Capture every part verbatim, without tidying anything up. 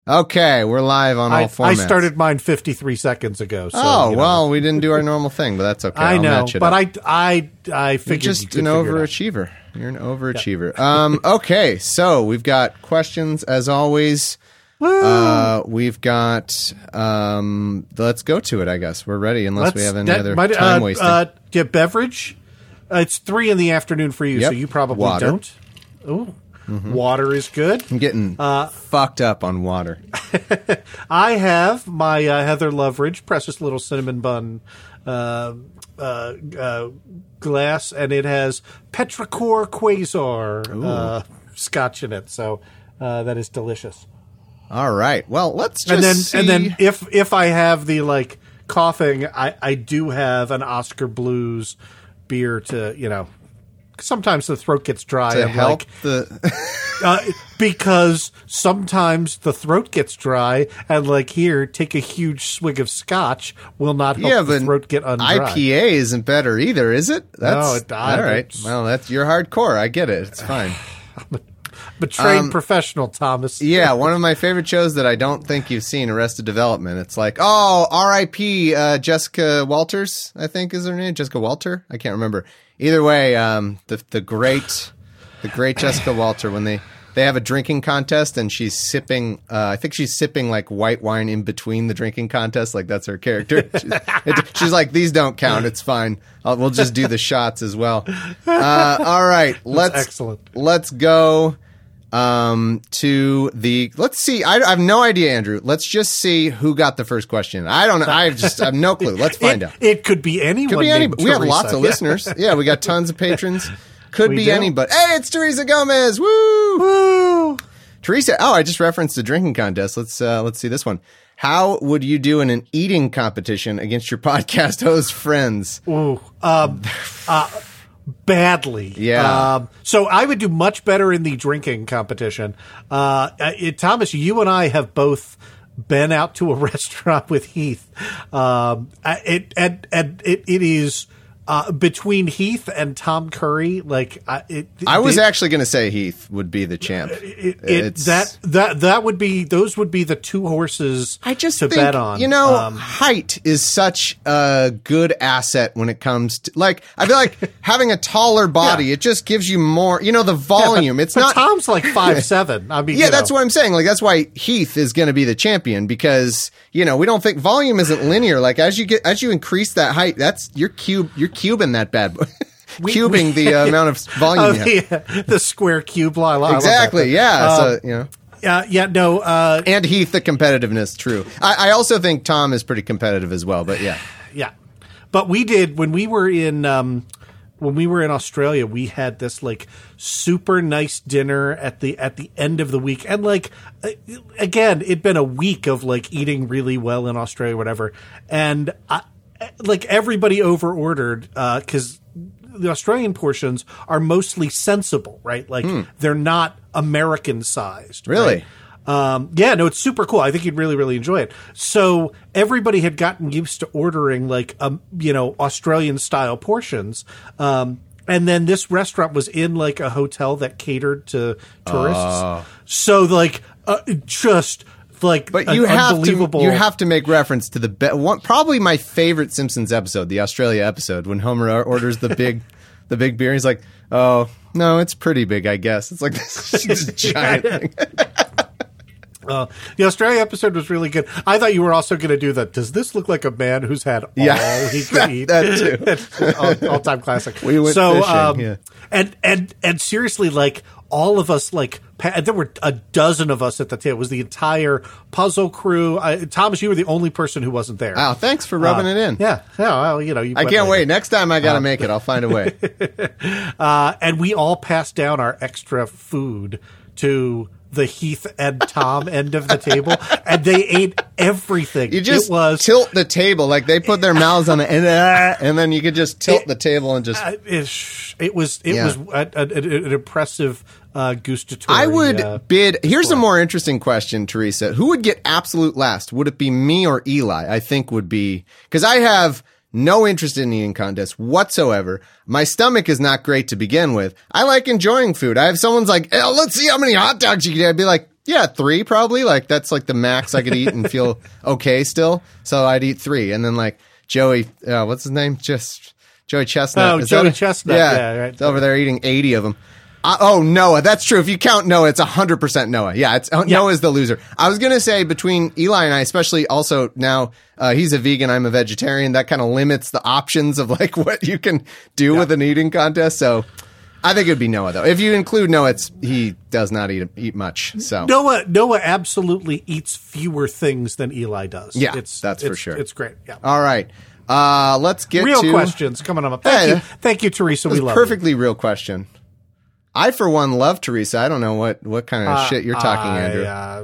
Okay, we're live on I, all formats. I started mine fifty-three seconds ago. So, oh, you know. well, we didn't do our normal thing, but that's okay. I I'll know, match it but up. I, I, I figured You're you just could an figure it out. overachiever. You're an overachiever. Um, okay, so we've got questions as always. Uh, we've got. Um, let's go to it. I guess we're ready, unless Let's, we have any that, other might, time uh, wasting. Uh, get beverage. Uh, it's three in the afternoon for you, Yep. so you probably Water. don't. Ooh. Mm-hmm. Water is good. I'm getting uh, fucked up on water. I have my uh, Heather Loveridge precious little cinnamon bun uh, uh, uh, glass, and it has Petrichor Quasar uh, scotch in it, so uh, that is delicious. All right. Well, let's just and then see. and then if if I have the like coughing, I, I do have an Oscar Blues beer to you know. Sometimes the throat gets dry. to I'm help like, the. uh, because sometimes the throat gets dry, and like here, take a huge swig of scotch will not help Yeah, the but throat get undry. I P A isn't better either, is it? That's, No, it- I- all right. it's- Well, that's you're hardcore. I get it. It's fine. Betrayed Um, professional, Thomas. Yeah, one of my favorite shows that I don't think you've seen, Arrested Development. It's like, oh, R I P Uh, Jessica Walters, I think is her name. Jessica Walter? I can't remember. Either way, um, the the great, the great Jessica Walter. When they they have a drinking contest and she's sipping, uh, I think she's sipping like white wine in between the drinking contest. Like that's her character. She's, it, she's like, these don't count. It's fine. I'll, we'll just do the shots as well. Uh, all right, let's excellent. Let's go. Um, to the let's see. I, I have no idea, Andrew. Let's just see who got the first question. I don't know. I just have no clue. Let's find it, out. It could be anyone. Could be named anybody. We have Teresa. lots of Yeah. listeners. Yeah, we got tons of patrons. Could We be do. anybody. Hey, it's Teresa Gomez. Woo! Woo! Teresa. Oh, I just referenced the drinking contest. Let's uh, let's see this one. How would you do in an eating competition against your podcast host friends? Ooh. Um, uh, badly. Yeah. Um, so I would do much better in the drinking competition. Uh, it, Thomas, you and I have both been out to a restaurant with Heath. Um, it and and it, it is uh, between Heath and Tom Curry. Like I, it, I was they, actually going to say Heath would be the champ. It, it, It's- that that that would be those would be the two horses I just to think, bet on. you know, Um, height is such a good asset when it comes to, like, I feel like having a taller body, Yeah. it just gives you more, you know, the volume. but, it's but not. Tom's like five seven. I mean, yeah, you that's know. what I'm saying. Like, that's why Heath is going to be the champion because, you know, we don't think volume isn't linear. Like, as you get, as you increase that height, that's, you're cube, you're cubing that bad boy. We- Cubing we- the uh, amount of volume Oh, you have. the, the square cube law. I love that. Exactly. Yeah. Um, so, you know. Yeah, yeah, no. Uh, And Heath, the competitiveness, true. I, I also think Tom is pretty competitive as well, but yeah. yeah, but we did when we were in um, when we were in Australia. We had this like super nice dinner at the at the end of the week, and like uh, again, it'd been a week of like eating really well in Australia, whatever, and I, like everybody over ordered because. The Australian portions are mostly sensible, right? Like they're not American sized. Really? Right? Um, yeah, no, it's super cool. I think you'd really, really enjoy it. So everybody had gotten used to ordering like, um, you know, Australian style portions. Um, and then this restaurant was in like a hotel that catered to tourists. Oh. So like, uh, just like, But an you have to unbelievable. you have to make reference to the be- one, probably my favorite Simpsons episode, the Australia episode, when Homer or- orders the big the big beer. He's like, "Oh no, it's pretty big, I guess." It's like this, this giant thing. Uh, the Australia episode was really good. I thought you were also going to do that. Does this look like a man who's had all Yeah. he could That- eat? that all, all time classic. We went so, fishing, um, yeah. and and and seriously, like all of us, like pa- there were a dozen of us at the table. It was the entire puzzle crew. I, Thomas, you were the only person who wasn't there. Wow, thanks for rubbing Uh, it in. Yeah, yeah. Well, you know, you I went can't later. wait. Next time I got to make it. I'll find a way. Uh, and we all passed down our extra food to the Heath and Tom end of the table, and they ate everything. You just it was tilt the table, like they put their mouths on it, and, uh, and then you could just tilt the table and just. uh, it, it was it Yeah. was a, a, a, an impressive uh, gustatory. I would uh, bid. Here's a more interesting question, Teresa. Who would get absolute last? Would it be me or Eli? I think would be, because I have no interest in eating contests whatsoever. My stomach is not great to begin with. I like enjoying food. I have someone's like, hey, let's see how many hot dogs you can eat. I'd be like, Yeah, three probably. Like that's like the max I could eat and feel okay still. So I'd eat three, and then like Joey, uh, what's his name? Just Joey Chestnut. Oh, Is Joey that a- Chestnut. Yeah, Yeah, right. It's over there eating eighty of them. Uh, oh, Noah. That's true. If you count Noah, it's one hundred percent Noah. Yeah, it's uh, Yeah. Noah's the loser. I was going to say between Eli and I, especially also now uh, he's a vegan, I'm a vegetarian. That kind of limits the options of like what you can do Yeah. with an eating contest. So I think it'd be Noah, though. If you include Noah, it's, he does not eat eat much. So Noah Noah absolutely eats fewer things than Eli does. Yeah, it's, that's for it's- sure. It's great. Yeah. All right. Uh, let's get Real to questions coming up. Thank Hey, you, thank you, Teresa. We It's a love perfectly real question. I, for one, love Teresa. I don't know what, what kind of you. shit you're talking, I, Andrew. Uh,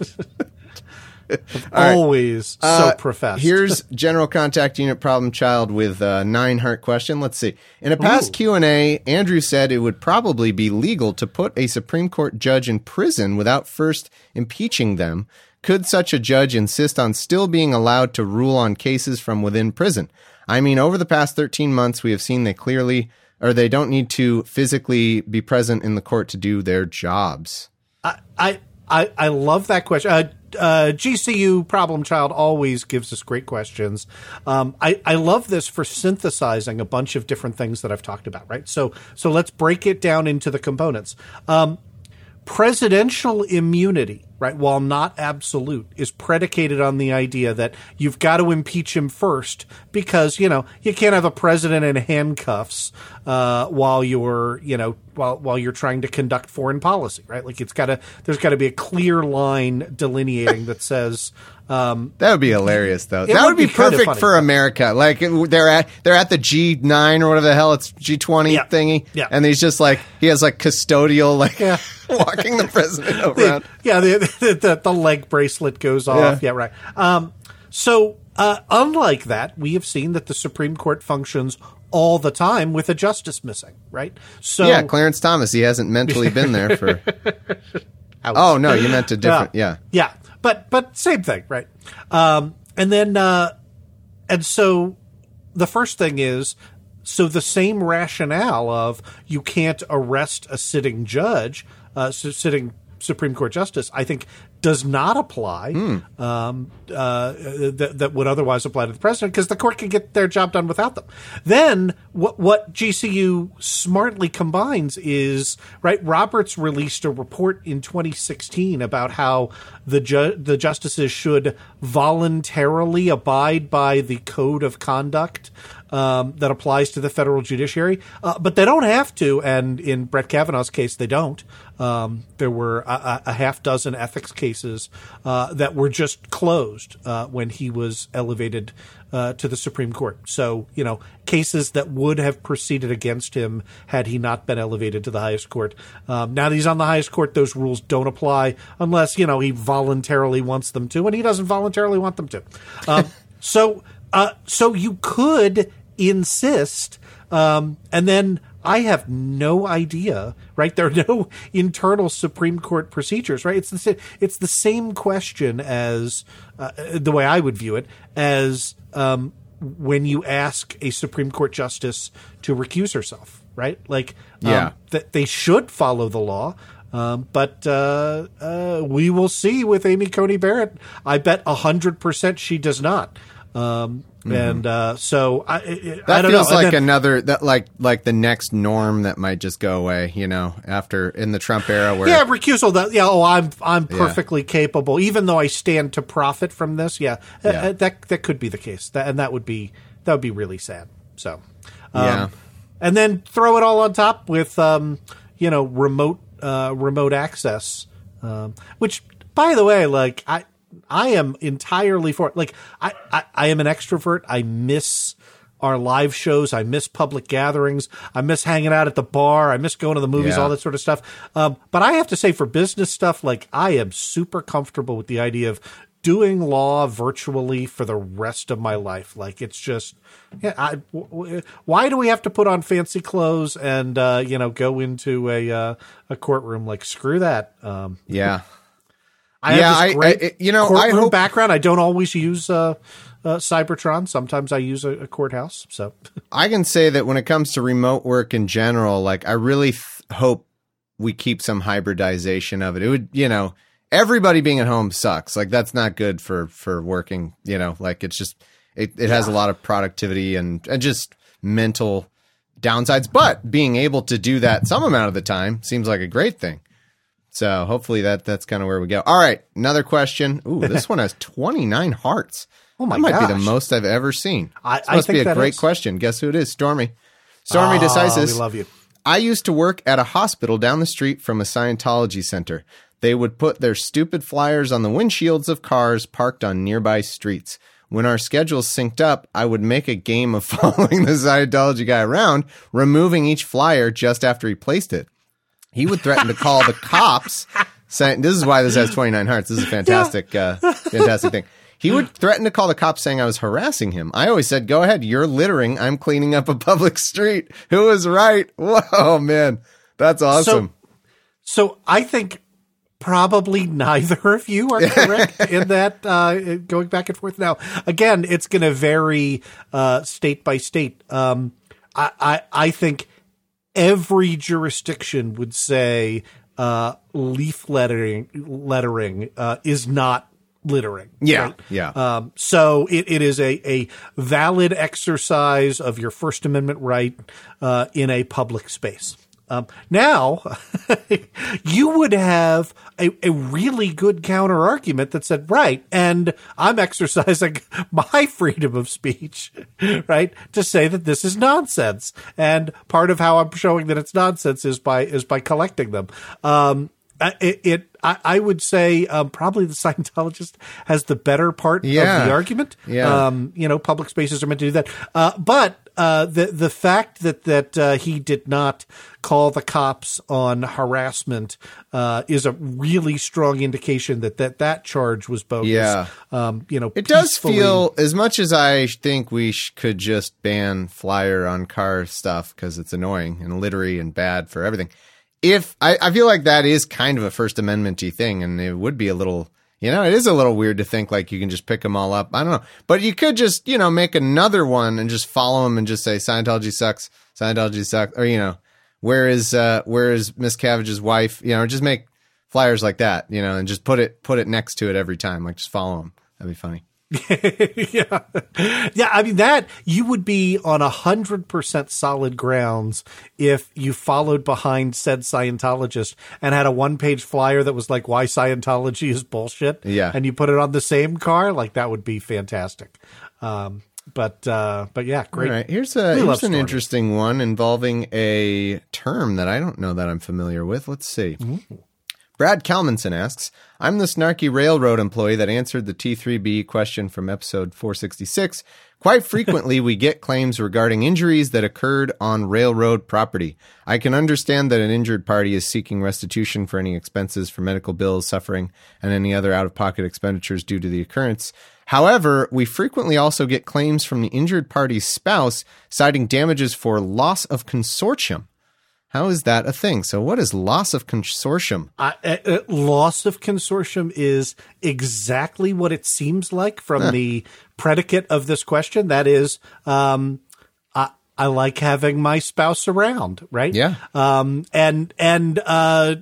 right. always Uh, so professed. Here's General Contact Unit Problem Child with a nine heart question. Let's see. In a past Ooh. Q and A, Andrew said it would probably be legal to put a Supreme Court judge in prison without first impeaching them. Could such a judge insist on still being allowed to rule on cases from within prison? I mean, over the past thirteen months, we have seen they clearly, or they don't need to physically be present in the court to do their jobs. I, I I I love that question. Uh, uh, G C U Problem Child always gives us great questions. Um, I I love this for synthesizing a bunch of different things that I've talked about. Right. So so let's break it down into the components. Um, Presidential immunity, right, while not absolute, is predicated on the idea that you've got to impeach him first because, you know, you can't have a president in handcuffs uh, while you're, you know, while while you're trying to conduct foreign policy, right? Like it's got to, there's got to be a clear line delineating that says. Um, That would be hilarious, though. That would would be, be kinda perfect funny. for America. Like it- they're at they're at the G nine or whatever the hell it's G twenty Yeah. thingy, Yeah. and he's just like he has like custodial like Yeah. walking the president around. Yeah, the, the the leg bracelet goes off. Yeah. Yeah, right. Um, so, uh, unlike that, we have seen that the Supreme Court functions all the time with a justice missing, right? So, Yeah, Clarence Thomas. He hasn't mentally been there for. Oh no, you meant a different. Yeah, yeah, but but same thing, right? Um, and then, uh, and so the first thing is. So the same rationale of you can't arrest a sitting judge, uh, sitting Supreme Court justice, I think does not apply Hmm. um, uh, that, that would otherwise apply to the president because the court can get their job done without them. Then what what G C U smartly combines is, right, Roberts released a report in twenty sixteen about how the ju- the justices should voluntarily abide by the code of conduct Um, that applies to the federal judiciary, uh, but they don't have to. And in Brett Kavanaugh's case, they don't. Um, there were a, a half dozen ethics cases uh, that were just closed uh, when he was elevated uh, to the Supreme Court. So, you know, cases that would have proceeded against him had he not been elevated to the highest court. Um, now that he's on the highest court, those rules don't apply unless, you know, he voluntarily wants them to, and he doesn't voluntarily want them to. Um, so. Uh, so you could insist, um, and then I have no idea, right? There are no internal Supreme Court procedures, right? It's the same, it's the same question as uh, the way I would view it as um, when you ask a Supreme Court justice to recuse herself, right? Like, um, Yeah. that they should follow the law. Um, but uh, uh, we will see with Amy Coney Barrett. I bet a hundred percent she does not. Um, and, uh, so I, I, that I don't feels know. And like then- another that like like the next norm that might just go away. You know, after in the Trump era where yeah, recusal. That, yeah. Oh, I'm, I'm perfectly capable, even though I stand to profit from this. Yeah, uh, Yeah. uh, that, that could be the case. That, and that would be, that would be really sad. So, um, Yeah. and then throw it all on top with, um, you know, remote, uh, remote access, um, which by the way, like I, I am entirely for it. Like I, I, I am an extrovert. I miss our live shows. I miss public gatherings. I miss hanging out at the bar. I miss going to the movies, Yeah. all that sort of stuff. Um, but I have to say for business stuff, like I am super comfortable with the idea of doing law virtually for the rest of my life. Like it's just, yeah, I, w- w- why do we have to put on fancy clothes and, uh, you know, go into a, uh, a courtroom? Like screw that. Um, yeah. I Yeah, have I- this great I- you know, I courtroom hope- background. I don't always use uh, uh, Cybertron. Sometimes I use a, a courthouse. So I can say that when it comes to remote work in general, like I really th- hope we keep some hybridization of it. It would, you know, everybody being at home sucks. Like that's not good for, for working, you know, like it's just, it, it has Yeah. a lot of productivity and, and just mental downsides, but being able to do that some amount of the time seems like a great thing. So hopefully that that's kind of where we go. All right. Another question. Ooh, this one has twenty-nine hearts. Oh my That might be the gosh. most I've ever seen. I- This I must think be a that great is. question. Guess who it is? Stormy. Stormy Oh, Decisis. we love you. I used to work at a hospital down the street from a Scientology center. They would put their stupid flyers on the windshields of cars parked on nearby streets. When our schedules synced up, I would make a game of following the Scientology guy around, removing each flyer just after he placed it. He would threaten to call the cops, saying, this is why this has twenty-nine hearts. This is a fantastic, uh, fantastic thing. He would threaten to call the cops saying I was harassing him. I always said, go ahead, you're littering. I'm cleaning up a public street. Who was right? Whoa, man. That's awesome. So, so I think probably neither of you are correct in that, uh, going back and forth. Now, again, it's going to vary uh, state by state. Um, I, I, I think every jurisdiction would say uh, leaf lettering, lettering uh, is not littering. Yeah, right? yeah. Um, so it, it is a, a valid exercise of your First Amendment right uh, in a public space. Um, now, you would have a, a really good counter argument that said, right, and I'm exercising my freedom of speech, right, to say that this is nonsense. And part of how I'm showing that it's nonsense is by is by collecting them. Um, it, it I, I would say um, probably the Scientologist has the better part Yeah. of the argument. Yeah. Um, you know, public spaces are meant to do that. Uh, but uh, the the fact that that uh, he did not call the cops on harassment uh, is a really strong indication that that, that charge was bogus. Yeah. Um, you know, It does peacefully- feel, as much as I think we sh- could just ban flyer on car stuff because it's annoying and littery and bad for everything. If I, I feel like that is kind of a First Amendment-y thing, and it would be a little, you know, it is a little weird to think like you can just pick them all up. I don't know. But you could just, you know, make another one and just follow them and just say Scientology sucks, Scientology sucks, or, you know, where is, uh, where is Miss Cavage's wife? You know, just make flyers like that, you know, and just put it, put it next to it every time. Like just follow them. That'd be funny. yeah. Yeah. I mean, that you would be on a hundred percent solid grounds if you followed behind said Scientologist and had a one page flyer that was like, why Scientology is bullshit. Yeah. And you put it on the same car. Like that would be fantastic. Um, but, uh, but yeah, great. All right. Here's a, We love here's an Stormy. interesting one involving a term that I don't know that I'm familiar with. Let's see. Brad Kalmanson asks, I'm the snarky railroad employee that answered the T three B question from episode four sixty-six. Quite frequently, we get claims regarding injuries that occurred on railroad property. I can understand that an injured party is seeking restitution for any expenses for medical bills, suffering, and any other out-of-pocket expenditures due to the occurrence. However, we frequently also get claims from the injured party's spouse citing damages for loss of consortium. How is that a thing? So what is loss of consortium? Uh, uh, uh, loss of consortium is exactly what it seems like from Huh. the predicate of this question. That is, um, I, I like having my spouse around, right? Yeah. Um, and, and, uh,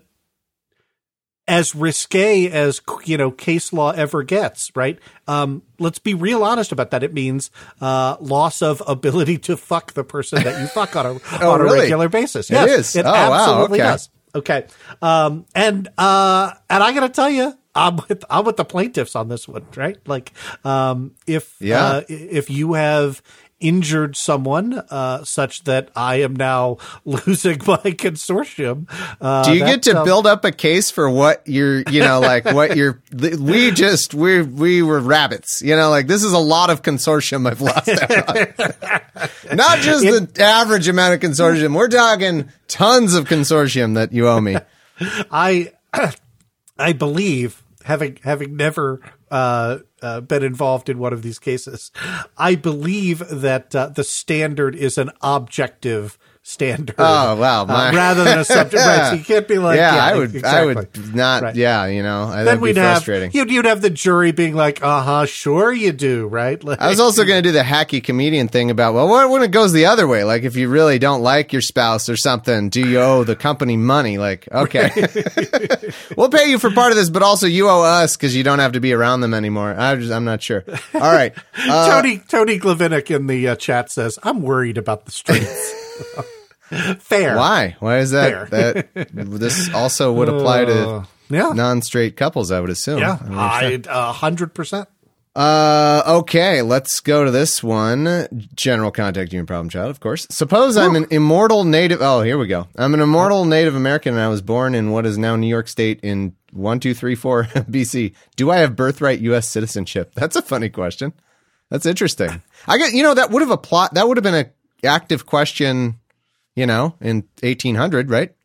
as risque as, you know, case law ever gets, right? Um, let's be real honest about that. It means, uh, loss of ability to fuck the person that you fuck on a, Oh, on a really? regular basis. It Yes, is? It Oh, wow. absolutely Okay. does. Okay. Um, and, uh, and I gotta tell you, I'm with, I'm with the plaintiffs on this one, right? Like, um, if, Yeah. uh, if you have injured someone, uh, such that I am now losing my consortium, uh, Do you get that, to um, build up a case for what you're, you know, like what you're, we just, we we were rabbits, you know, like this is a lot of consortium I've lost out on. Not just It- the average amount of consortium. We're talking tons of consortium that you owe me. I, I believe, having having never uh, uh, been involved in one of these cases, I believe that uh, the standard is an objective standard. Oh, wow. My- uh, rather than a subject. Right, so you can't be like, yeah, yeah, I would, exactly. I would not, Right. yeah, you know, Then that'd we'd be have, frustrating. you'd, you'd have the jury being like, uh-huh, sure you do, right? Like, I was also going to do the hacky comedian thing about, well, what when it goes the other way? Like, if you really don't like your spouse or something, do you owe the company money? Like, okay, we'll pay you for part of this, but also you owe us because you don't have to be around them anymore. I just, I'm not sure. All right. Uh, Tony Tony Glavinic in the uh, chat says, I'm worried about the streets. Fair. Why? Why is that? Fair. That this also would apply to Uh, yeah. non-straight couples, I would assume. Yeah, I mean, I, a hundred percent. Uh, okay, let's go to this one. General contact human problem child, of course. Suppose I'm an immortal native. Oh, here we go. I'm an immortal Native American, and I was born in what is now New York State in one two three four B C. Do I have birthright U S citizenship? That's a funny question. That's interesting. I get, you know, that would have applied. That would have been an active question, you know, in eighteen hundred, right?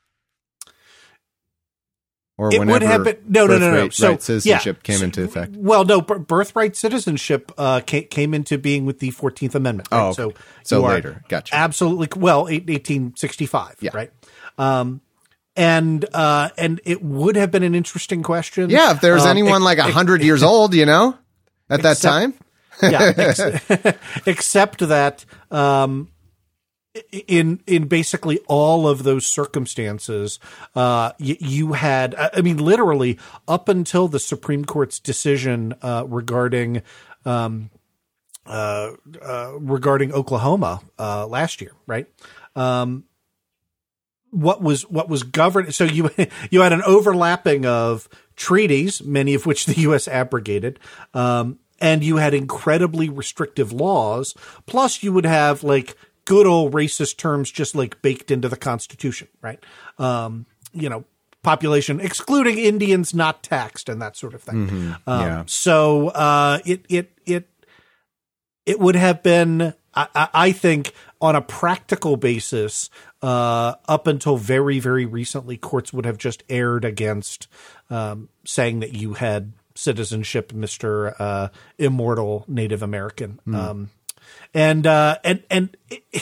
Or It whenever would have been no, no, no, no. birthright So right citizenship yeah. came into effect. Well, no, b- birthright citizenship uh, came, came into being with the fourteenth Amendment. Right? Oh, okay. so So you are later. Gotcha. Absolutely. Well, eight- eighteen sixty-five. Yeah. Right. Um, and uh, and it would have been an interesting question. Yeah, if there was Um, anyone ex- like a ex- hundred years old, you know, at that Except- time. yeah, ex- except that um, in in basically all of those circumstances, uh, y- you had, I mean, literally up until the Supreme Court's decision uh, regarding um, uh, uh, regarding Oklahoma uh, last year, right? Um, what was what was governed? So you you had an overlapping of treaties, many of which the U S abrogated. Um, And you had incredibly restrictive laws. Plus, you would have like good old racist terms just like baked into the Constitution, right? Um, you know, population excluding Indians not taxed and that sort of thing. Mm-hmm. Um, Yeah. So uh, it it it it would have been, I, I I think, on a practical basis, uh, up until very very recently, courts would have just erred against um, saying that you had citizenship, Mister Uh, immortal Native American. Mm. Um, and, uh, and, and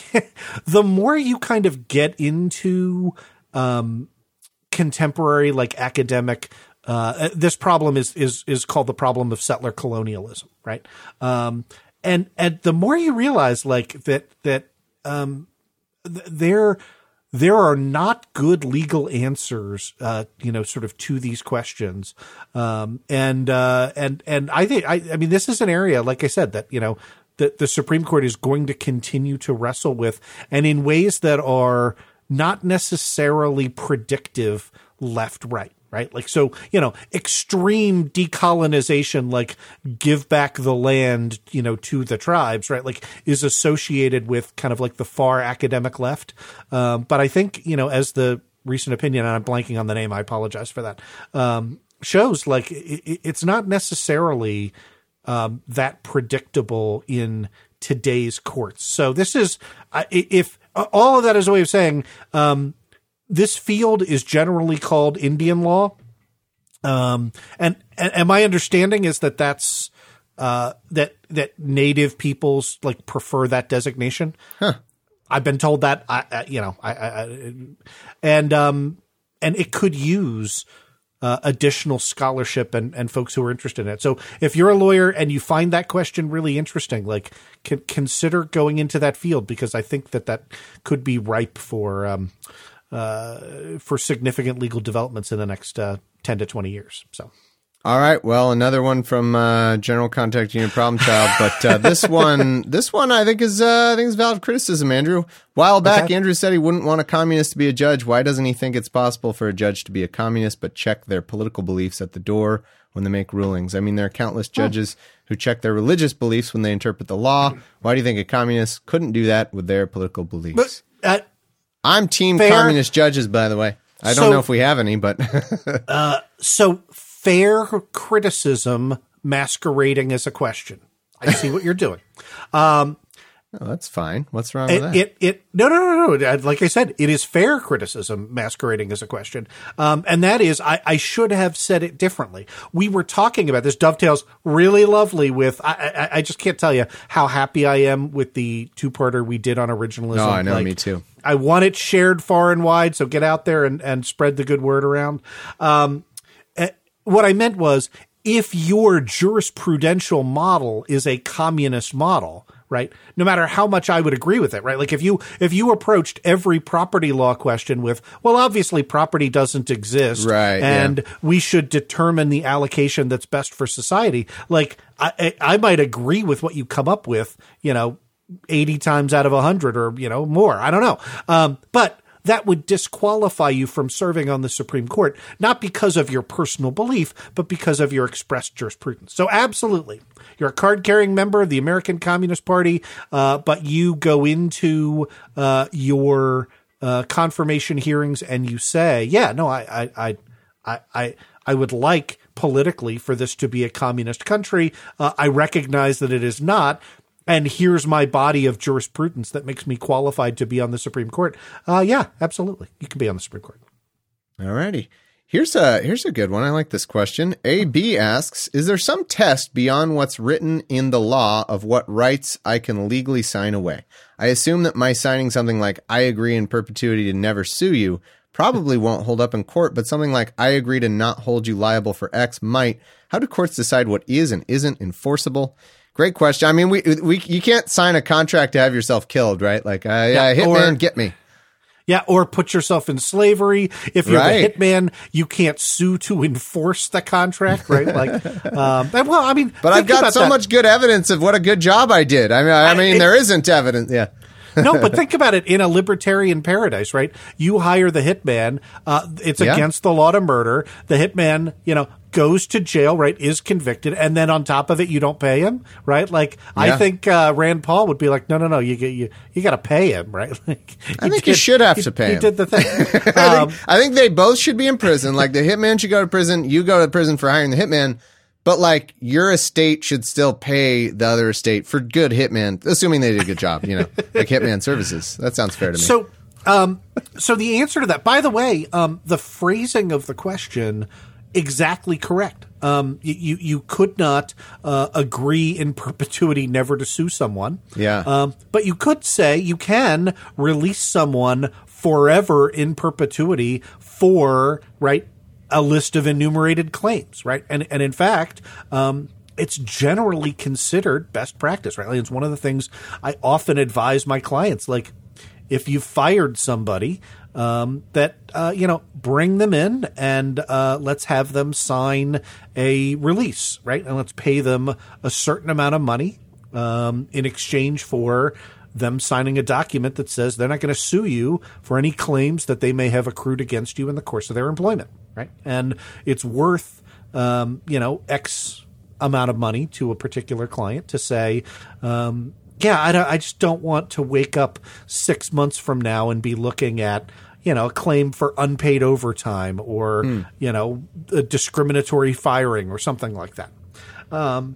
the more you kind of get into, um, contemporary, like academic, uh, this problem is, is, is called the problem of settler colonialism. Right. Um, and, and the more you realize like that, that, um, th- there, There are not good legal answers, uh, you know, sort of to these questions. Um, and, uh, and, and I think, I, I mean, this is an area, like I said, that, you know, that the Supreme Court is going to continue to wrestle with, and in ways that are not necessarily predictive left, right. Right. Like, so, you know, extreme decolonization, like give back the land, you know, to the tribes, right, like is associated with kind of like the far academic left. Um, but I think, you know, as the recent opinion, and I'm blanking on the name, I apologize for that, um, shows like it, it's not necessarily um, that predictable in today's courts. So this is, uh, if all of that is a way of saying, um, this field is generally called Indian law. Um, and, and, and my understanding is that that's, uh, that, that native peoples like prefer that designation. Huh. I've been told that, I, I you know, I, I, I, and, um, and it could use, uh, additional scholarship and, and folks who are interested in it. So if you're a lawyer and you find that question really interesting, like can, consider going into that field, because I think that that could be ripe for, um, uh, for significant legal developments in the next uh, ten to twenty years. So, All right. Well, another one from uh, General Contact Unit Problem Child, but uh, this one, this one, I think is, uh, I think is valid criticism. Andrew, a while back, Okay. Andrew said he wouldn't want a communist to be a judge. Why doesn't he think it's possible for a judge to be a communist but check their political beliefs at the door when they make rulings? I mean, there are countless judges who check their religious beliefs when they interpret the law. Why do you think a communist couldn't do that with their political beliefs? but uh, I'm team fair. communist judges, by the way. I don't So- know if we have any, but so fair criticism masquerading as a question. I see what you're doing. Um, Oh, that's fine. What's wrong with It, that? it, it, no, no, no, no. Like I said, it is fair criticism masquerading as a question. Um, and that is, I, I should have said it differently. We were talking about this dovetails really lovely with, I, I, I just can't tell you how happy I am with the two-parter we did on originalism. No, I know, like, me too. I want it shared far and wide. So get out there and, and spread the good word around. Um, what I meant was, if your jurisprudential model is a communist model, right? No matter how much I would agree with it, right? Like if you if you approached every property law question with, well, obviously property doesn't exist, right? And yeah. we should determine the allocation that's best for society. Like I, I, I might agree with what you come up with, you know, eighty times out of a hundred, or you know more. I don't know, um, but. That would disqualify you from serving on the Supreme Court, not because of your personal belief, but because of your expressed jurisprudence. So absolutely, you're a card-carrying member of the American Communist Party, uh, but you go into uh, your uh, confirmation hearings and you say, yeah, no, I, I, I, I, I would like politically for this to be a communist country. Uh, I recognize that it is not. And here's my body of jurisprudence that makes me qualified to be on the Supreme Court. Uh, yeah, absolutely. You can be on the Supreme Court. All righty. Here's a, here's a good one. I like this question. A B asks, is there some test beyond what's written in the law of what rights I can legally sign away? I assume that my signing something like, I agree in perpetuity to never sue you, probably won't hold up in court, but something like, I agree to not hold you liable for X might. How do courts decide what is and isn't enforceable? Great question. I mean, we we you can't sign a contract to have yourself killed, right? Like, uh, yeah, yeah, hitman, or, get me. Yeah, or put yourself in slavery. If you're right. the hitman, you can't sue to enforce the contract, right? Like, um, well, I mean, but I've got so that. much good evidence of what a good job I did. I mean, I, I mean, it, there isn't evidence. Yeah. No, but think about it in a libertarian paradise, right? You hire the hitman. Uh, it's yeah. against the law to murder. The hitman, you know, goes to jail, right, is convicted, and then on top of it, you don't pay him, right? Like, yeah. I think uh, Rand Paul would be like, no, no, no, you you you got to pay him, right? Like, I think did, you should have he, to pay he him. He did the thing. I, um, think, I think they both should be in prison. Like, the hitman should go to prison, you go to prison for hiring the hitman, but, like, your estate should still pay the other estate for good hitman, assuming they did a good job, you know, like hitman services. That sounds fair to me. So, um, so the answer to that, by the way, um, the phrasing of the question, exactly correct. Um, you, you could not uh, agree in perpetuity never to sue someone. Yeah. Um, but you could say you can release someone forever in perpetuity for, right, a list of enumerated claims, right? And and in fact, um, it's generally considered best practice, right? Like, it's one of the things I often advise my clients, like, if you've fired somebody, um, that, uh, you know, bring them in and uh, let's have them sign a release, right? And let's pay them a certain amount of money um, in exchange for them signing a document that says they're not going to sue you for any claims that they may have accrued against you in the course of their employment, right? And it's worth, um, you know, X amount of money to a particular client to say, um, yeah, I, don't, I just don't want to wake up six months from now and be looking at, you know, a claim for unpaid overtime or, mm. you know, a discriminatory firing or something like that. Um,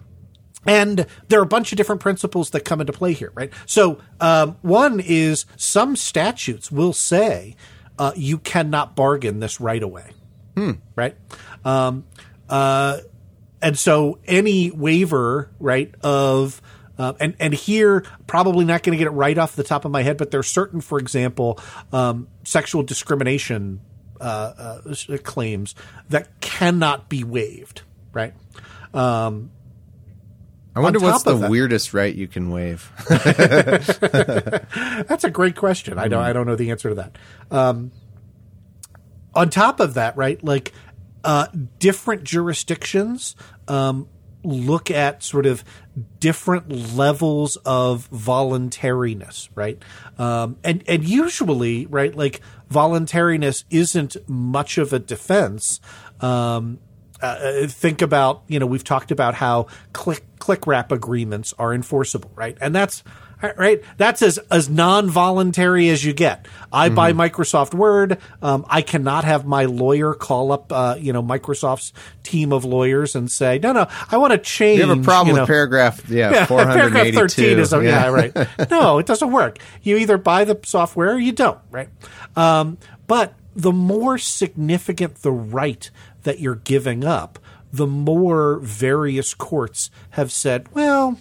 and there are a bunch of different principles that come into play here, right? So um, one is some statutes will say uh, you cannot bargain this right away, hmm. right? Um, uh, and so any waiver, right, of Uh, and, and here, probably not going to get it right off the top of my head, but there are certain, for example, um, sexual discrimination uh, uh, claims that cannot be waived, right? Um, I wonder what's the that, weirdest right you can waive. That's a great question. I don't, I don't know the answer to that. Um, on top of that, right, like uh, different jurisdictions um look at sort of different levels of voluntariness, right? Um, and, and usually, right, like voluntariness isn't much of a defense um, uh, think about, you know, we've talked about how click click wrap agreements are enforceable, right? And that's right. That's as, as non-voluntary as you get. I mm-hmm. buy Microsoft Word. Um, I cannot have my lawyer call up, uh, you know, Microsoft's team of lawyers and say, no, no, I want to change. You have a problem you know, with paragraph, yeah, yeah four eighty-two. Paragraph thirteen is, yeah. yeah, right. No, it doesn't work. You either buy the software or you don't, right? Um, but the more significant the right that you're giving up, the more various courts have said, well,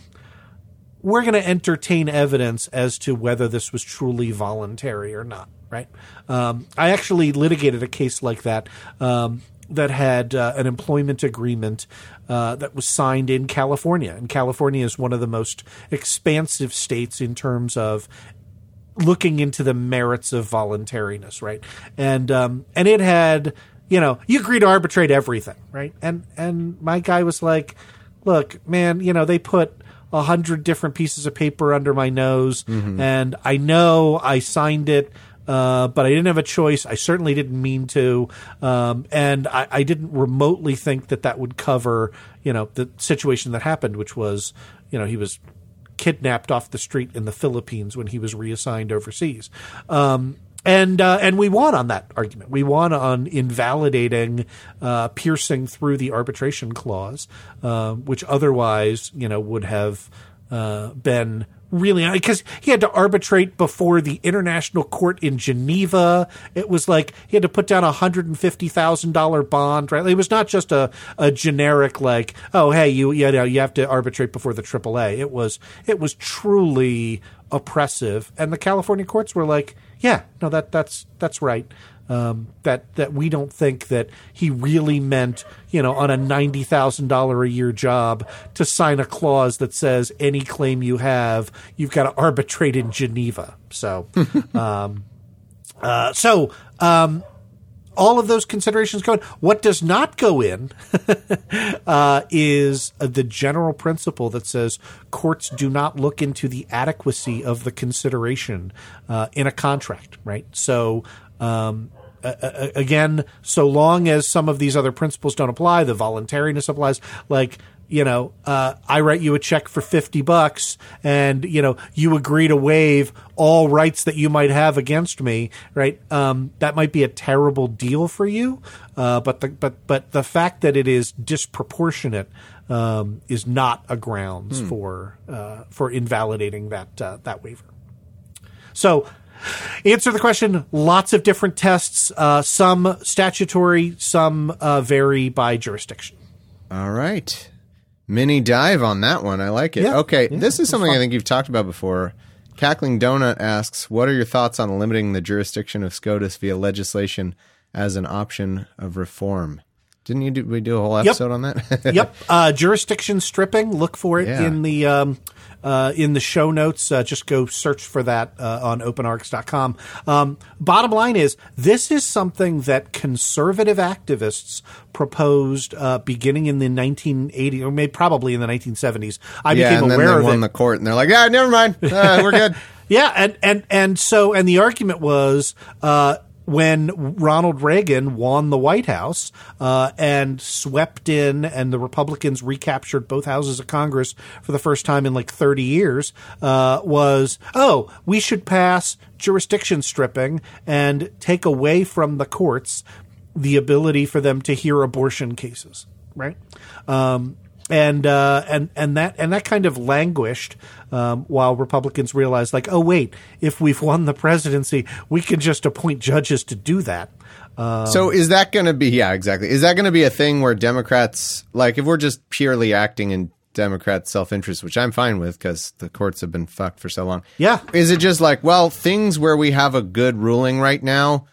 we're going to entertain evidence as to whether this was truly voluntary or not, right? Um, I actually litigated a case like that um, that had uh, an employment agreement uh, that was signed in California. And California is one of the most expansive states in terms of looking into the merits of voluntariness, right? And um, and it had, you know, you agree to arbitrate everything, right? And and my guy was like, look, man, you know, they put a hundred different pieces of paper under my nose, mm-hmm. and I know I signed it, uh, but I didn't have a choice. I certainly didn't mean to, um, and I, I didn't remotely think that that would cover, you know, the situation that happened, which was, you know, he was kidnapped off the street in the Philippines when he was reassigned overseas. Um, And uh, and we won on that argument. We won on invalidating, uh, piercing through the arbitration clause, uh, which otherwise, you know, would have uh, been really, because he had to arbitrate before the International Court in Geneva. It was like he had to put down a hundred and fifty thousand dollar bond. Right? It was not just a, a generic like, oh hey, you you know you have to arbitrate before the triple A. It was it was truly oppressive, and the California courts were like, yeah, no, that that's that's right. Um, that that we don't think that he really meant, you know, on a ninety thousand dollar a year job to sign a clause that says any claim you have, you've got to arbitrate in Geneva. So, um, uh, so um, all of those considerations go in. What does not go in uh, is the general principle that says courts do not look into the adequacy of the consideration uh, in a contract, right? So, um, uh, again, so long as some of these other principles don't apply, the voluntariness applies, like, you know, uh, I write you a check for fifty bucks and, you know, you agree to waive all rights that you might have against me, right? Um, that might be a terrible deal for you. Uh, but the, but, but the fact that it is disproportionate, um, is not a grounds hmm. for, uh, for invalidating that, uh, that waiver. So, answer the question, lots of different tests, uh, some statutory, some, uh, vary by jurisdiction. All right. Mini dive on that one. I like it. Yeah, okay, yeah, this is something fun. I think you've talked about before. Cackling Donut asks, what are your thoughts on limiting the jurisdiction of SCOTUS via legislation as an option of reform? Didn't you do, we do a whole episode yep. on that? Yep. Uh, jurisdiction stripping. Look for it yeah. in the um, uh, in the show notes. Uh, just go search for that uh, on open arcs dot com. Um, bottom line is, this is something that conservative activists proposed uh, beginning in the nineteen eighties, or maybe probably in the nineteen seventies. I yeah, became and then aware they of won it. the court, and they're like, "Yeah, never mind, uh, we're good." yeah, and and and so and the argument was. Uh, When Ronald Reagan won the White House uh, and swept in, and the Republicans recaptured both houses of Congress for the first time in like thirty years, uh, was, oh, we should pass jurisdiction stripping and take away from the courts the ability for them to hear abortion cases, right? Um, and uh, and and that and that kind of languished um, while Republicans realized, like, oh wait, if we've won the presidency, we can just appoint judges to do that. Um, so is that going to be? Yeah, exactly. Is that going to be a thing where Democrats, like, if we're just purely acting in Democrat self-interest, which I'm fine with because the courts have been fucked for so long. Yeah, is it just like, well, things where we have a good ruling right now,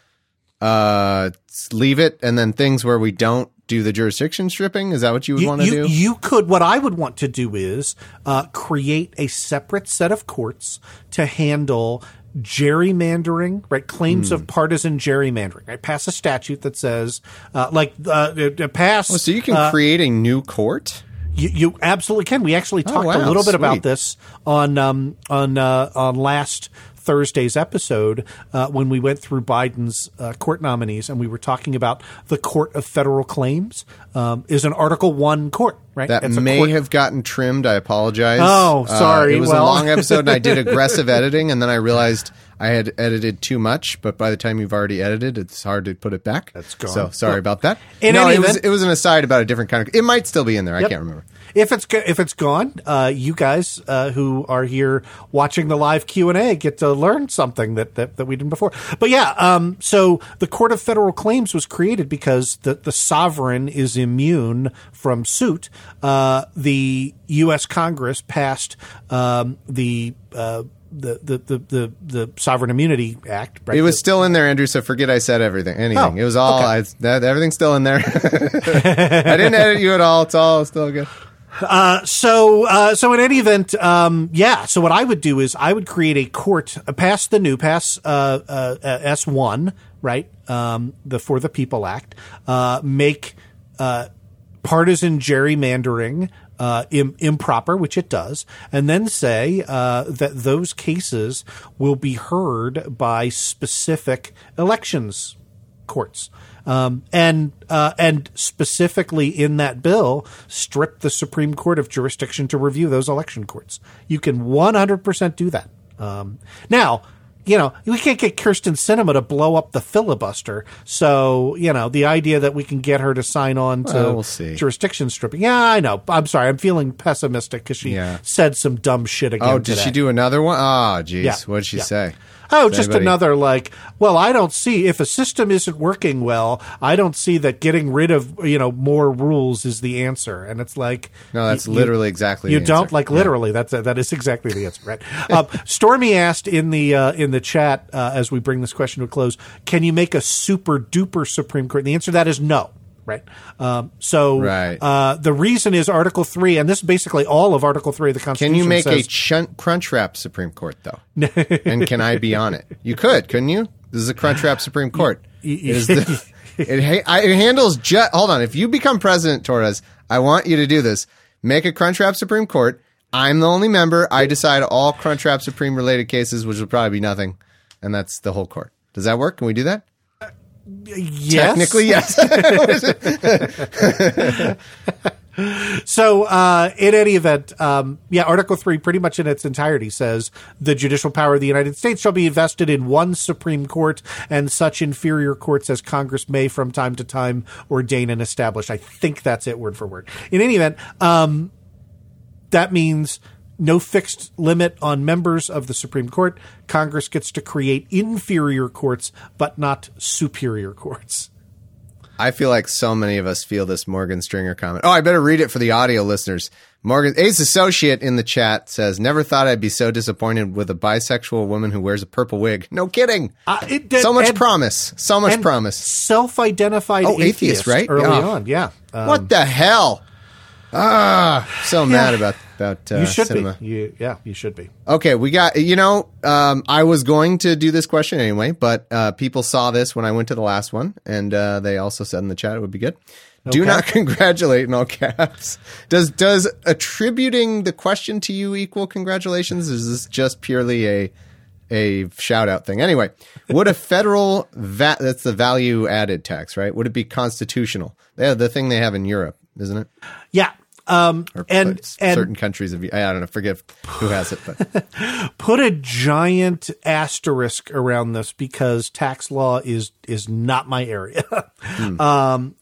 uh, leave it, and then things where we don't, do the jurisdiction stripping? Is that what you would you, want to you, do? You could. What I would want to do is uh, create a separate set of courts to handle gerrymandering, right? Claims mm. of partisan gerrymandering. Right? Pass a statute that says, uh, like, uh, pass. Oh, so you can uh, create a new court? You, you absolutely can. We actually talked oh, wow, a little bit sweet. about this on um, on uh, on last Thursday's episode uh, when we went through Biden's uh, court nominees and we were talking about the Court of Federal Claims um, is an Article One court, right? That it's may court- have gotten trimmed. I apologize. Oh, sorry. Uh, it was well- a long episode, and I did aggressive editing, and then I realized I had edited too much. But by the time you've already edited, it's hard to put it back. That's gone. So sorry Well, about that. in no, any it was event- it was an aside about a different kind of. It might still be in there. I Yep. can't remember. If it's go- if it's gone, uh, you guys uh, who are here watching the live Q and A get to learn something that, that, that we didn't before. But yeah, um, so the Court of Federal Claims was created because the, the sovereign is immune from suit. Uh, the U S Congress passed um, the, uh, the, the the the the Sovereign Immunity Act. Right? It was still in there, Andrew. So forget I said everything. Anything. Oh, it was all. okay. I, that, everything's still in there. I didn't edit you at all. It's all still good. Uh, so, uh, so in any event, um, yeah. So what I would do is I would create a court, uh, pass the new, pass uh, uh, uh, S one, right? Um, the For the People Act, uh, make uh, partisan gerrymandering uh, Im- improper, which it does, and then say uh, that those cases will be heard by specific elections courts. Um, and uh, and specifically in that bill, strip the Supreme Court of jurisdiction to review those election courts. You can one hundred percent do that. Um, now, you know, we can't get Kirsten Sinema to blow up the filibuster. So, you know, the idea that we can get her to sign on to Well, we'll see. jurisdiction stripping. Yeah, I know. I'm sorry. I'm feeling pessimistic because she Yeah. said some dumb shit again Oh, did today. she do another one? Oh, geez. Yeah. What did she Yeah. say? Oh, Does just anybody- another like, well, I don't see if a system isn't working well, I don't see that getting rid of, you know, more rules is the answer. And it's like, No, that's you- literally exactly you the don't answer. like Yeah. literally. That's that is exactly the answer, right? um, Stormy asked in the uh, in the chat uh, as we bring this question to a close, can you make a super duper Supreme Court? And the answer to that is no. Right. Um, so Right. uh, the reason is Article three, and this is basically all of Article three of the Constitution. Can you make a says, chun- crunch wrap Supreme Court, though? And can I be on it? You could, couldn't you? This is a crunch wrap Supreme Court. It, is the, it, ha- I- it handles just. Hold on. If you become president, Torres, I want you to do this. Make a crunch wrap Supreme Court. I'm the only member. I decide all crunch wrap Supreme related cases, which will probably be nothing. And that's the whole court. Does that work? Can we do that? yes. Technically, yes. So, uh, in any event, um, yeah, Article three pretty much in its entirety says the judicial power of the United States shall be vested in one Supreme Court and such inferior courts as Congress may from time to time ordain and establish. I think that's it word for word. In any event, um, that means no fixed limit on members of the Supreme Court. Congress gets to create inferior courts, but not superior courts. I feel like so many of us feel this Morgan Stringer comment. Oh, I better read it for the audio listeners. Morgan, Ace Associate in the chat says, never thought I'd be so disappointed with a bisexual woman who wears a purple wig. No kidding. Uh, it, so much and- promise. So much and promise. Self-identified Oh, atheist, atheist, right? Early Yeah. on, yeah. Um, What the hell? Ah, so mad about about uh, you should cinema. be. You, yeah, you should be. Okay, we got, you know, um, I was going to do this question anyway, but uh, people saw this when I went to the last one, and uh, they also said in the chat it would be good. Do Okay. not congratulate in all caps. Does does attributing the question to you equal congratulations? Or is this just purely a a shout out thing? Anyway, would a federal va- that's the value added tax, right? Would it be constitutional? They have the thing they have in Europe, isn't it? Yeah. Um, Or and but and certain countries of I don't know, forget who has it, but put a giant asterisk around this because tax law is is not my area. Hmm. Um,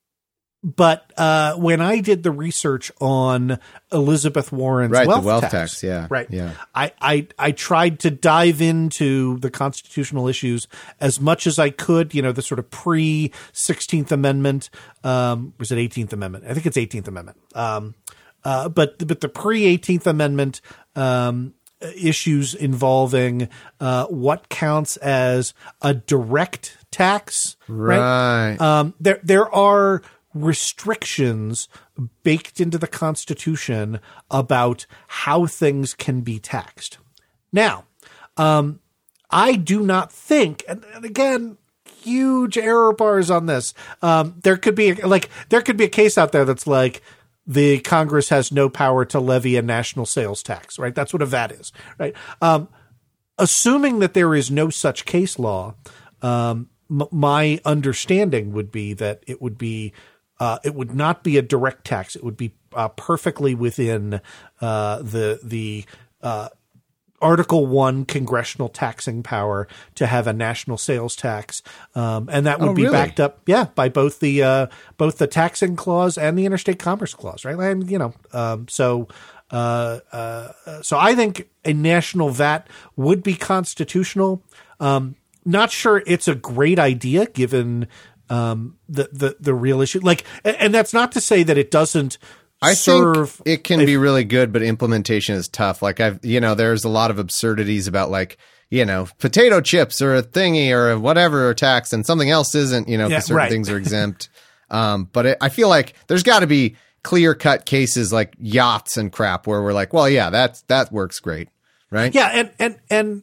but uh, when I did the research on Elizabeth Warren's right, wealth, the wealth tax, tax, yeah, right, yeah. I, I I tried to dive into the constitutional issues as much as I could. You know, the sort of pre sixteenth Amendment. Um, was it eighteenth Amendment? I think it's eighteenth Amendment. Um, uh, but but the pre eighteenth Amendment um, issues involving uh, what counts as a direct tax, right? Right. Um, there there are restrictions baked into the Constitution about how things can be taxed. Now, um, I do not think, and, and again, huge error bars on this. Um, there could be like there could be a case out there that's like the Congress has no power to levy a national sales tax, right? That's what a V A T is, right? Um, assuming that there is no such case law, um, m- my understanding would be that it would be uh, it would not be a direct tax. It would be uh, perfectly within uh, the the uh, Article One congressional taxing power to have a national sales tax, um, and that would Oh, be really? backed up, yeah, by both the uh, both the taxing clause and the interstate commerce clause, right? And you know, um, so uh, uh, so I think a national V A T would be constitutional. Um, not sure it's a great idea given um, the the the real issue. Like, and, and that's not to say that it doesn't. I serve think it can a- be really good, but implementation is tough. Like I've, you know, there's a lot of absurdities about like, you know, potato chips or a thingy or a whatever are taxed and something else isn't, you know, because Yeah, certain right. things are exempt. um, but it, I feel like there's got to be clear cut cases like yachts and crap where we're like, well, yeah, that's, that works great. Right. Yeah. And, and, and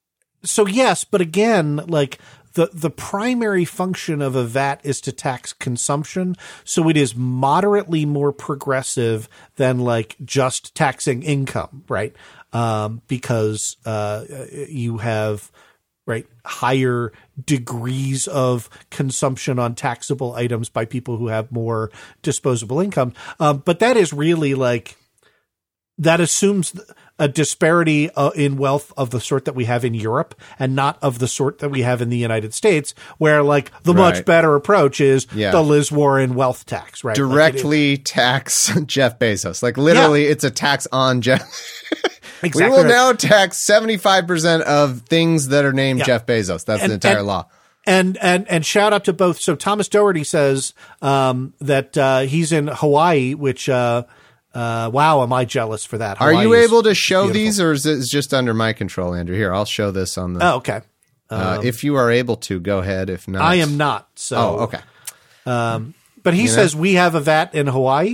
so, yes, but again, like the, the primary function of a V A T is to tax consumption. So it is moderately more progressive than like just taxing income, right? Um, because, uh, you have, right, higher degrees of consumption on taxable items by people who have more disposable income. Um, but that is really like, that assumes a disparity uh, in wealth of the sort that we have in Europe and not of the sort that we have in the United States, where like the much Right. better approach is Yeah. the Liz Warren wealth tax, right? Like, it is- Directly tax Jeff Bezos. Like literally it's a tax on Jeff. exactly we will right. now tax seventy-five percent of things that are named Yeah. Jeff Bezos. That's And- the entire and- law. And and and shout out to both. So Thomas Doherty says um, that uh, he's in Hawaii, which uh, uh, wow, am I jealous for that? Are you Hawaii is able to show beautiful. these or is it just under my control, Andrew? Here, I'll show this on the, Oh, okay. uh, if you are able to, go ahead. If not, I am not. So Oh, okay. Um, but he says we have a V A T in Hawaii,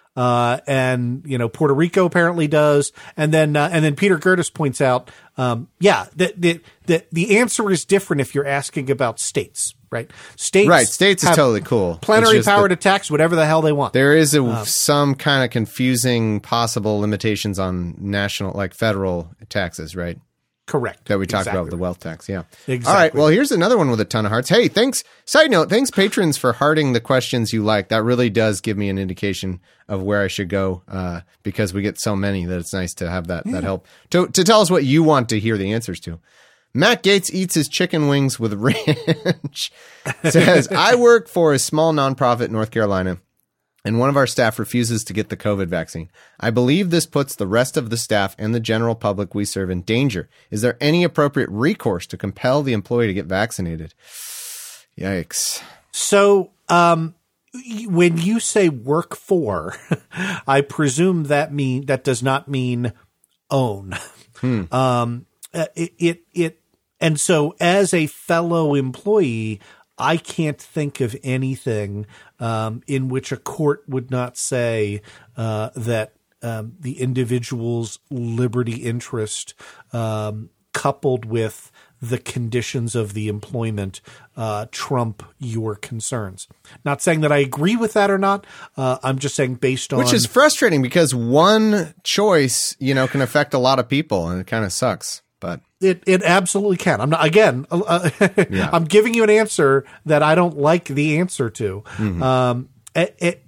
uh, and you know Puerto Rico apparently does, and then uh, and then Peter Gertis points out, um, yeah, that the, the the answer is different if you're asking about states, right? States, Right, states is have totally cool. plenary It's just power that to tax whatever the hell they want. There is a, some kind of confusing possible limitations on national, like federal taxes, right? Correct. That we talked Exactly about with the wealth tax. Yeah. Exactly. All right. Well, here's another one with a ton of hearts. Hey, thanks. Side note, thanks patrons for hearting the questions you like. That really does give me an indication of where I should go, uh, because we get so many that it's nice to have that, that help to, to tell us what you want to hear the answers to. Matt Gates eats his chicken wings with ranch. Says, I work for a small nonprofit in North Carolina, and one of our staff refuses to get the COVID vaccine. I believe this puts the rest of the staff and the general public we serve in danger. Is there any appropriate recourse to compel the employee to get vaccinated? Yikes. So, um, y- when you say work for, I presume that mean that does not mean own. Hmm. Um, uh, it, it, it, and so as a fellow employee, I can't think of anything, um, in which a court would not say, uh, that, um, the individual's liberty interest, um, coupled with the conditions of the employment, uh, trump your concerns. Not saying that I agree with that or not. Uh, I'm just saying based on Which is frustrating because one choice, you know, can affect a lot of people and it kind of sucks, but It it absolutely can. I'm not again. Uh, Yeah. I'm giving you an answer that I don't like the answer to. Mm-hmm. Um, it, it,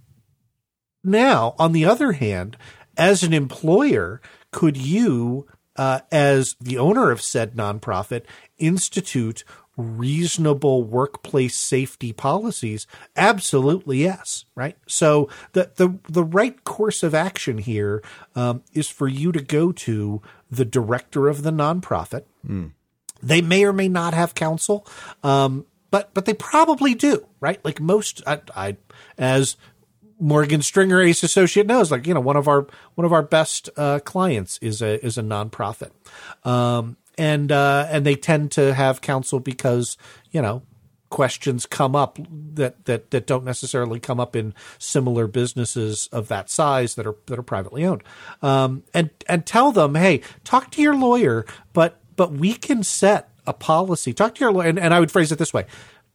now, on the other hand, as an employer, could you, uh, as the owner of said nonprofit, institute reasonable workplace safety policies? Absolutely, yes. Right. So the the the right course of action here um, is for you to go to the director of the nonprofit. Mm. They may or may not have counsel, um, but but they probably do. Right. Like most, I, I as Morgan Stringer, Ace Associate, knows, like, you know, one of our one of our best uh, clients is a is a nonprofit. Um, And uh, and they tend to have counsel because, you know, questions come up that, that, that don't necessarily come up in similar businesses of that size that are that are privately owned. Um, and and tell them, hey, talk to your lawyer, but but we can set a policy. Talk to your lawyer, and, and I would phrase it this way: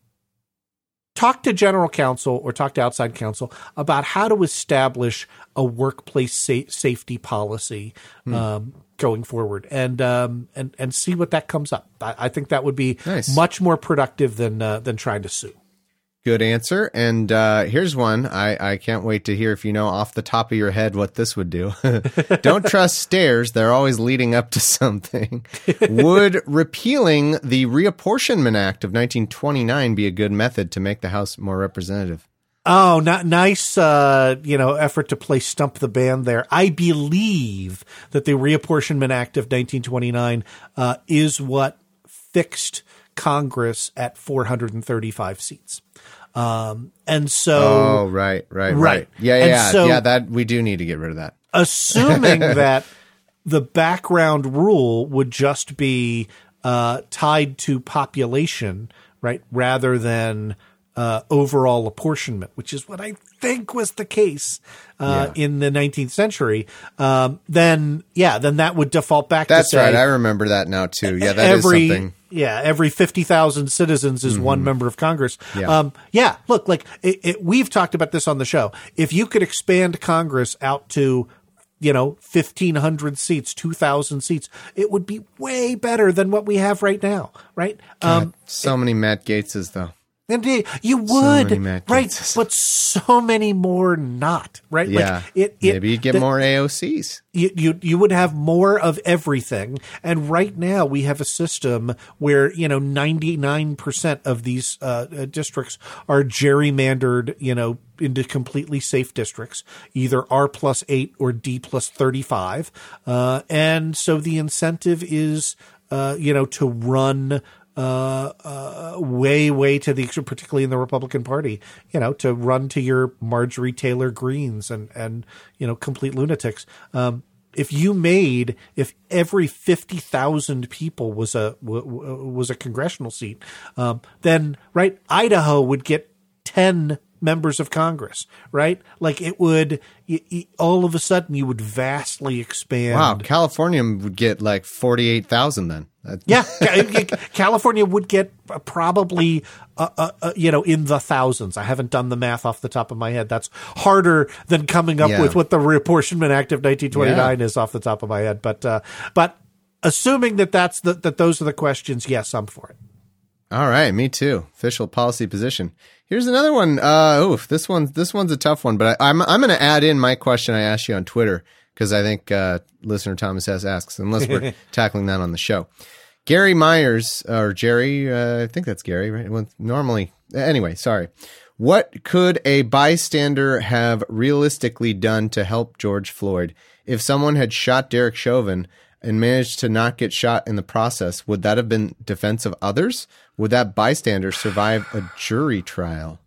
talk to general counsel or talk to outside counsel about how to establish a workplace sa- safety policy. Um, going forward, and um, and and see what that comes up. I, I think that would be Nice. much more productive than uh, than trying to sue. Good answer. And uh, here's one. I, I can't wait to hear if you know off the top of your head what this would do. Don't trust stairs. They're always leading up to something. Would repealing the Reapportionment Act of nineteen twenty-nine be a good method to make the House more representative? Oh, not nice, uh, you know, effort to play stump the band there. I believe that the Reapportionment Act of nineteen twenty-nine uh, is what fixed Congress at four hundred thirty-five seats. Um, and so, oh, right, right, right. right. Yeah, And yeah, so- yeah. That we do need to get rid of that. assuming that the background rule would just be uh, tied to population, right, rather than uh, overall apportionment, which is what I think was the case uh, Yeah. in the nineteenth century, um, then, yeah, then that would default back That's to say right. I remember that now too. Yeah, that is every, something. Yeah, every fifty thousand citizens is one member of Congress. Yeah. Um, yeah, look, like it, it, we've talked about this on the show. If you could expand Congress out to, you know, fifteen hundred seats, two thousand seats, it would be way better than what we have right now, right? Um, So many Matt Gateses, though. Indeed, you many would, Matt right? Gaetzes. But so many more not, right? Yeah, Like it, it, maybe you'd get the- more A O Cs. you, you you would have more of everything. And right now we have a system where, you know, ninety-nine percent of these uh, uh, districts are gerrymandered, you know, into completely safe districts, either R plus eight or D plus thirty-five. Uh, and so the incentive is, uh, you know, to run uh, uh, way, way to the extreme, particularly in the Republican Party, you know, to run to your Marjorie Taylor Greens and, and, you know, complete lunatics. Um, if you made, if every fifty thousand people was a, w- w- was a congressional seat, um, then, right, Idaho would get ten members of Congress, right? Like it would, y- y- all of a sudden you would vastly expand. Wow, California would get like forty-eight thousand then. That- Yeah, Ca- California would get probably, uh, uh, uh, you know, in the thousands. I haven't done the math off the top of my head. That's harder than coming up Yeah. with what the Reapportionment Act of nineteen twenty-nine is off the top of my head. But, uh, but assuming that that's the, that those are the questions, yes, I'm for it. All right, me too. Official policy position. Here's another one. Uh, oof, this one, this one's a tough one, but I, I'm I'm going to add in my question I asked you on Twitter because I think uh, listener Thomas S asks, unless we're tackling that on the show. Gary Myers or Jerry, uh, I think that's Gary, right? Well, normally, anyway. Sorry. What could a bystander have realistically done to help George Floyd if someone had shot Derek Chauvin and managed to not get shot in the process? Would that have been defense of others? Would that bystander survive a jury trial?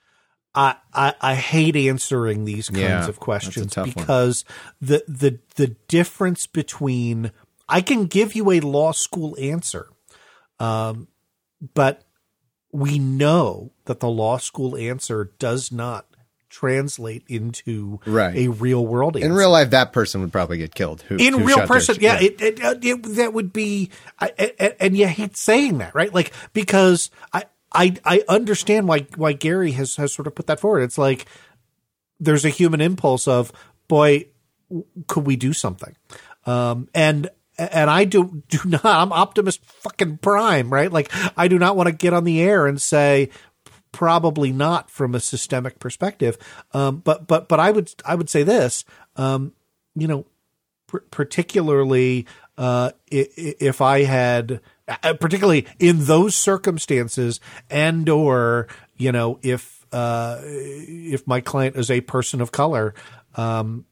I, I, I hate answering these kinds Yeah, of questions that's a tough one. because the, the, the difference between, I can give you a law school answer, um, but we know that the law school answer does not translate into Right. a real world answer. In real life, that person would probably get killed. Who, in who real shot person, Derek- yeah, It, it, uh, it, that would be, I, I, and you hate saying that, right? Like because I, I, I understand why why Gary has has sort of put that forward. It's like there's a human impulse of, boy, could we do something? Um, and and I do do not. I'm optimist fucking prime, right? Like I do not want to get on the air and say probably not from a systemic perspective. Um, but but but I would I would say this. Um, you know, pr- particularly uh, if, if I had, uh, particularly in those circumstances, and or you know, if uh, if my client is a person of color. Um,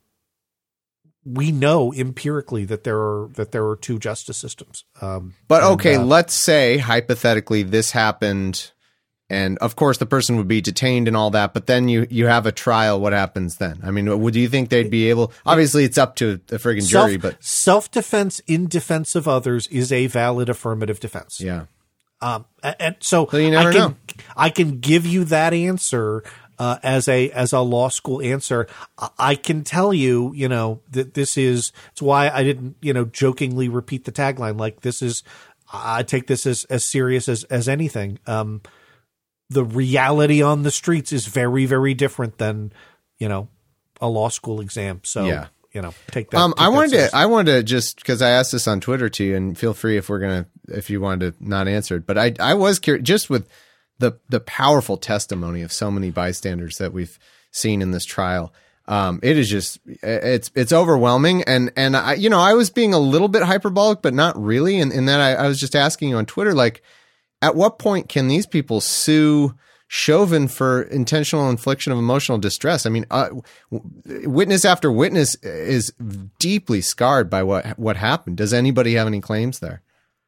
we know empirically that there are that there are two justice systems. Um, But and, okay, uh, let's say hypothetically this happened, and of course the person would be detained and all that. But then you you have a trial. What happens then? I mean, would you think they'd be able? Obviously, it's up to the friggin' jury, self, but self-defense in defense of others is a valid affirmative defense. yeah, Um, and, and so, So you never I can know. I can give you that answer uh, as a as a law school answer. I, I can tell you, you know, that this is. It's why I didn't, you know, jokingly repeat the tagline. Like this is, I take this as as serious as as anything. Um, the reality on the streets is very very different than, you know, a law school exam. So Yeah. you know, take that. Um, take I that wanted seriously. to, I wanted to just, because I asked this on Twitter to you, and feel free if we're going to, if you wanted to not answer it, but I, I was curious, just with the, the powerful testimony of so many bystanders that we've seen in this trial. Um, it is just, it's, it's overwhelming. And, and I, you know, I was being a little bit hyperbolic, but not really. And in that I, I was just asking you on Twitter, like, at what point can these people sue Chauvin for intentional infliction of emotional distress? I mean, uh, witness after witness is deeply scarred by what, what happened. Does anybody have any claims there?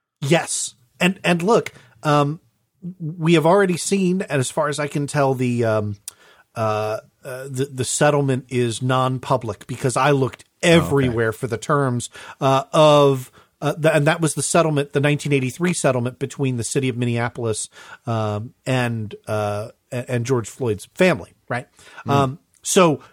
Yes. And, and look, um, we have already seen, and as far as I can tell, the, um, uh, Uh, the the settlement is non-public because I looked everywhere okay. for the terms uh, of uh, the, and that was the settlement, the nineteen eighty-three settlement between the city of Minneapolis um, and uh, and George Floyd's family, right? Mm. Um, so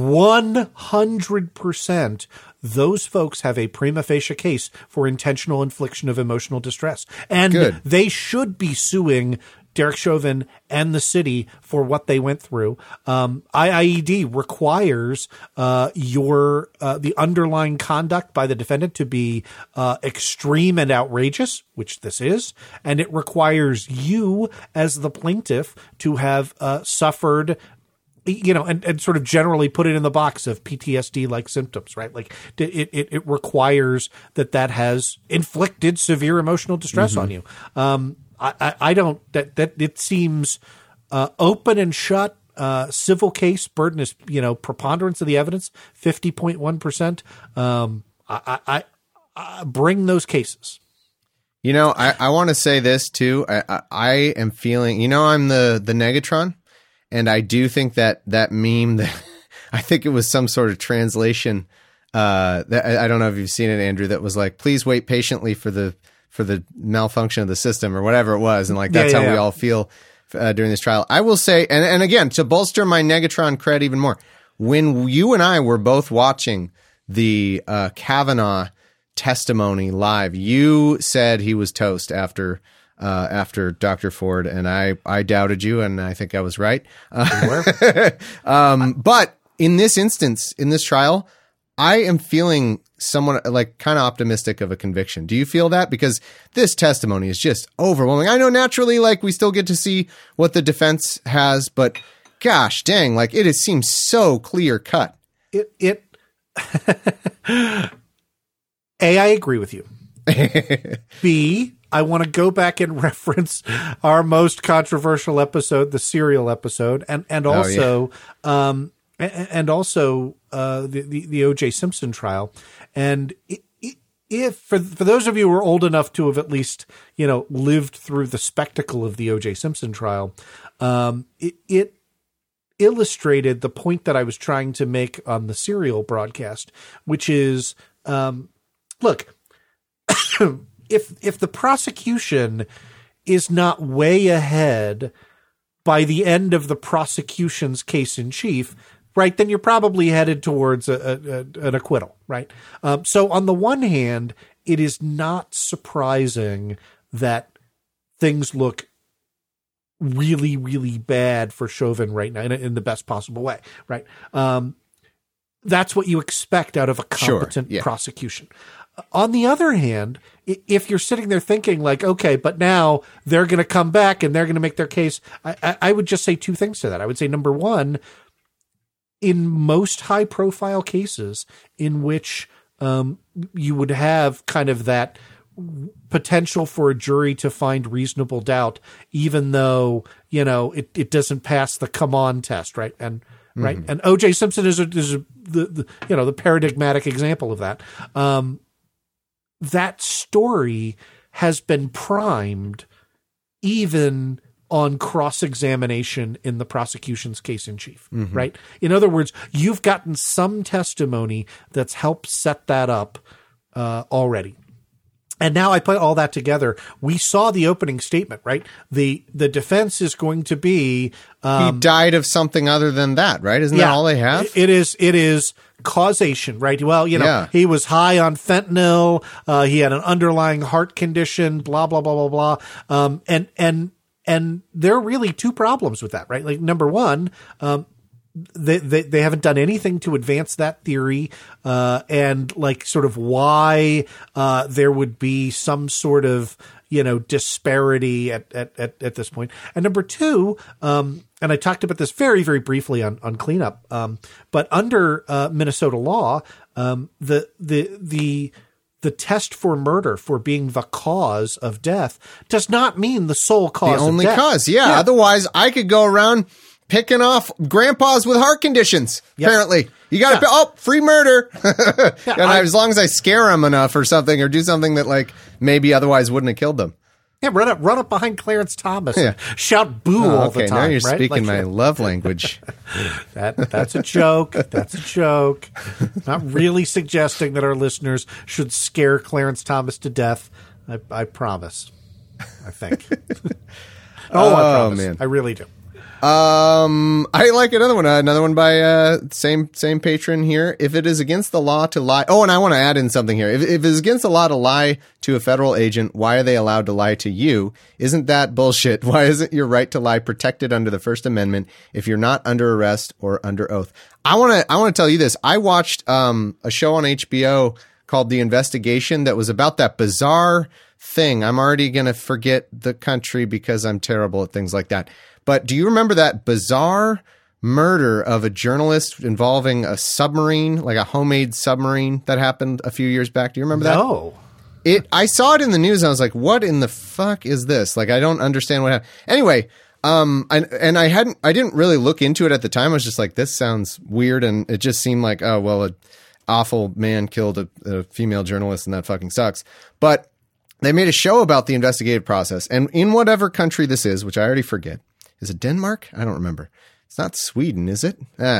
one hundred percent those folks have a prima facie case for intentional infliction of emotional distress, and Good. They should be suing Derek Chauvin and the city for what they went through. Um, I I E D requires uh, your uh, the underlying conduct by the defendant to be uh, extreme and outrageous, which this is, and it requires you as the plaintiff to have uh, suffered, you know, and, and sort of generally put it in the box of P T S D-like symptoms, right? Like it, it, it requires that that has inflicted severe emotional distress mm-hmm. on you. Um, I, I don't that that it seems uh, open and shut. Uh, civil case burden is, you know, preponderance of the evidence, fifty point one percent. Um, I, I, I bring those cases. You know, I, I want to say this too. I, I, I am feeling, you know, I'm the, the Negatron, and I do think that that meme that I think it was some sort of translation. Uh, that I don't know if you've seen it, Andrew, that was like, please wait patiently for the, for the malfunction of the system or whatever it was. And like, that's yeah, yeah, how yeah. we all feel uh, during this trial. I will say, and, and again, to bolster my Negatron cred even more, when you and I were both watching the uh, Kavanaugh testimony live, you said he was toast after, uh, after Doctor Ford. And I, I doubted you, and I think I was right. Uh, um, but in this instance, in this trial, I am feeling somewhat like kind of optimistic of a conviction. Do you feel that? Because this testimony is just overwhelming. I know naturally, like, we still get to see what the defense has, but gosh dang, like it, it seems so clear cut. It, it, A, I agree with you. B, I want to go back and reference our most controversial episode, the serial episode, and, and also, oh, yeah. um, and also uh, the, the the O J Simpson trial. And if for for those of you who are old enough to have at least, you know, lived through the spectacle of the O J Simpson trial, um, it, it illustrated the point that I was trying to make on the serial broadcast, which is, um, look, if if the prosecution is not way ahead by the end of the prosecution's case in chief, right, then you're probably headed towards a, a, an acquittal, right? Um, so on the one hand, it is not surprising that things look really, really bad for Chauvin right now in, in the best possible way, right? Um, that's what you expect out of a competent sure, yeah. prosecution. On the other hand, if you're sitting there thinking like, okay, but now they're going to come back and they're going to make their case, I, I, I would just say two things to that. I would say, number one, in most high profile cases in which um, you would have kind of that potential for a jury to find reasonable doubt, even though, you know, it, it doesn't pass the come on test. Right. And, mm-hmm. right. And O J Simpson is, a, is a, the, the, you know, the paradigmatic example of that. Um, that story has been primed even on cross-examination in the prosecution's case in chief, mm-hmm. right? In other words, you've gotten some testimony that's helped set that up uh, already. And now I put all that together. We saw the opening statement, right? The the defense is going to be um, he died of something other than that, right? Isn't yeah, that all they have? It is. It is causation, right? Well, you know, yeah. he was high on fentanyl. Uh, he had an underlying heart condition. Blah blah blah blah blah. Um, and and and there are really two problems with that, right? Like number one, um, they, they they haven't done anything to advance that theory, uh, and like sort of why uh, there would be some sort of you know disparity at at at, at this point. And number two, um, and I talked about this very very briefly on on cleanup, um, but under uh, Minnesota law, um, the the the the test for murder for being the cause of death does not mean the sole cause. The only of death. cause, yeah. yeah. Otherwise, I could go around picking off grandpas with heart conditions. Yep. Apparently, you got to yeah. oh free murder, yeah, and I, as long as I scare them enough or something, or do something that like maybe otherwise wouldn't have killed them. Yeah, run up, run up behind Clarence Thomas. Yeah. And shout boo oh, all okay, the time. Now you're right? speaking like, my love language. that that's a joke. That's a joke. Not really suggesting that our listeners should scare Clarence Thomas to death. I, I promise. I think. oh, oh, I promise. Man. I really do. Um, I like another one. Uh, another one by uh same same patron here. If it is against the law to lie, oh, and I want to add in something here. If, if it is against the law to lie to a federal agent, why are they allowed to lie to you? Isn't that bullshit? Why isn't your right to lie protected under the First Amendment if you're not under arrest or under oath? I want to I want to tell you this. I watched um a show on H B O called The Investigation that was about that bizarre thing. I'm already gonna forget the country because I'm terrible at things like that. But do you remember that bizarre murder of a journalist involving a submarine, like a homemade submarine that happened a few years back? Do you remember that? No. It, I saw it in the news and I was like, what in the fuck is this? Like, I don't understand what happened. Anyway, um, I, and I hadn't, I didn't really look into it at the time. I was just like, this sounds weird. And it just seemed like, oh, well, an awful man killed a, a female journalist and that fucking sucks. But they made a show about the investigative process. And in whatever country this is, which I already forget, is it Denmark? I don't remember. It's not Sweden, is it? Eh.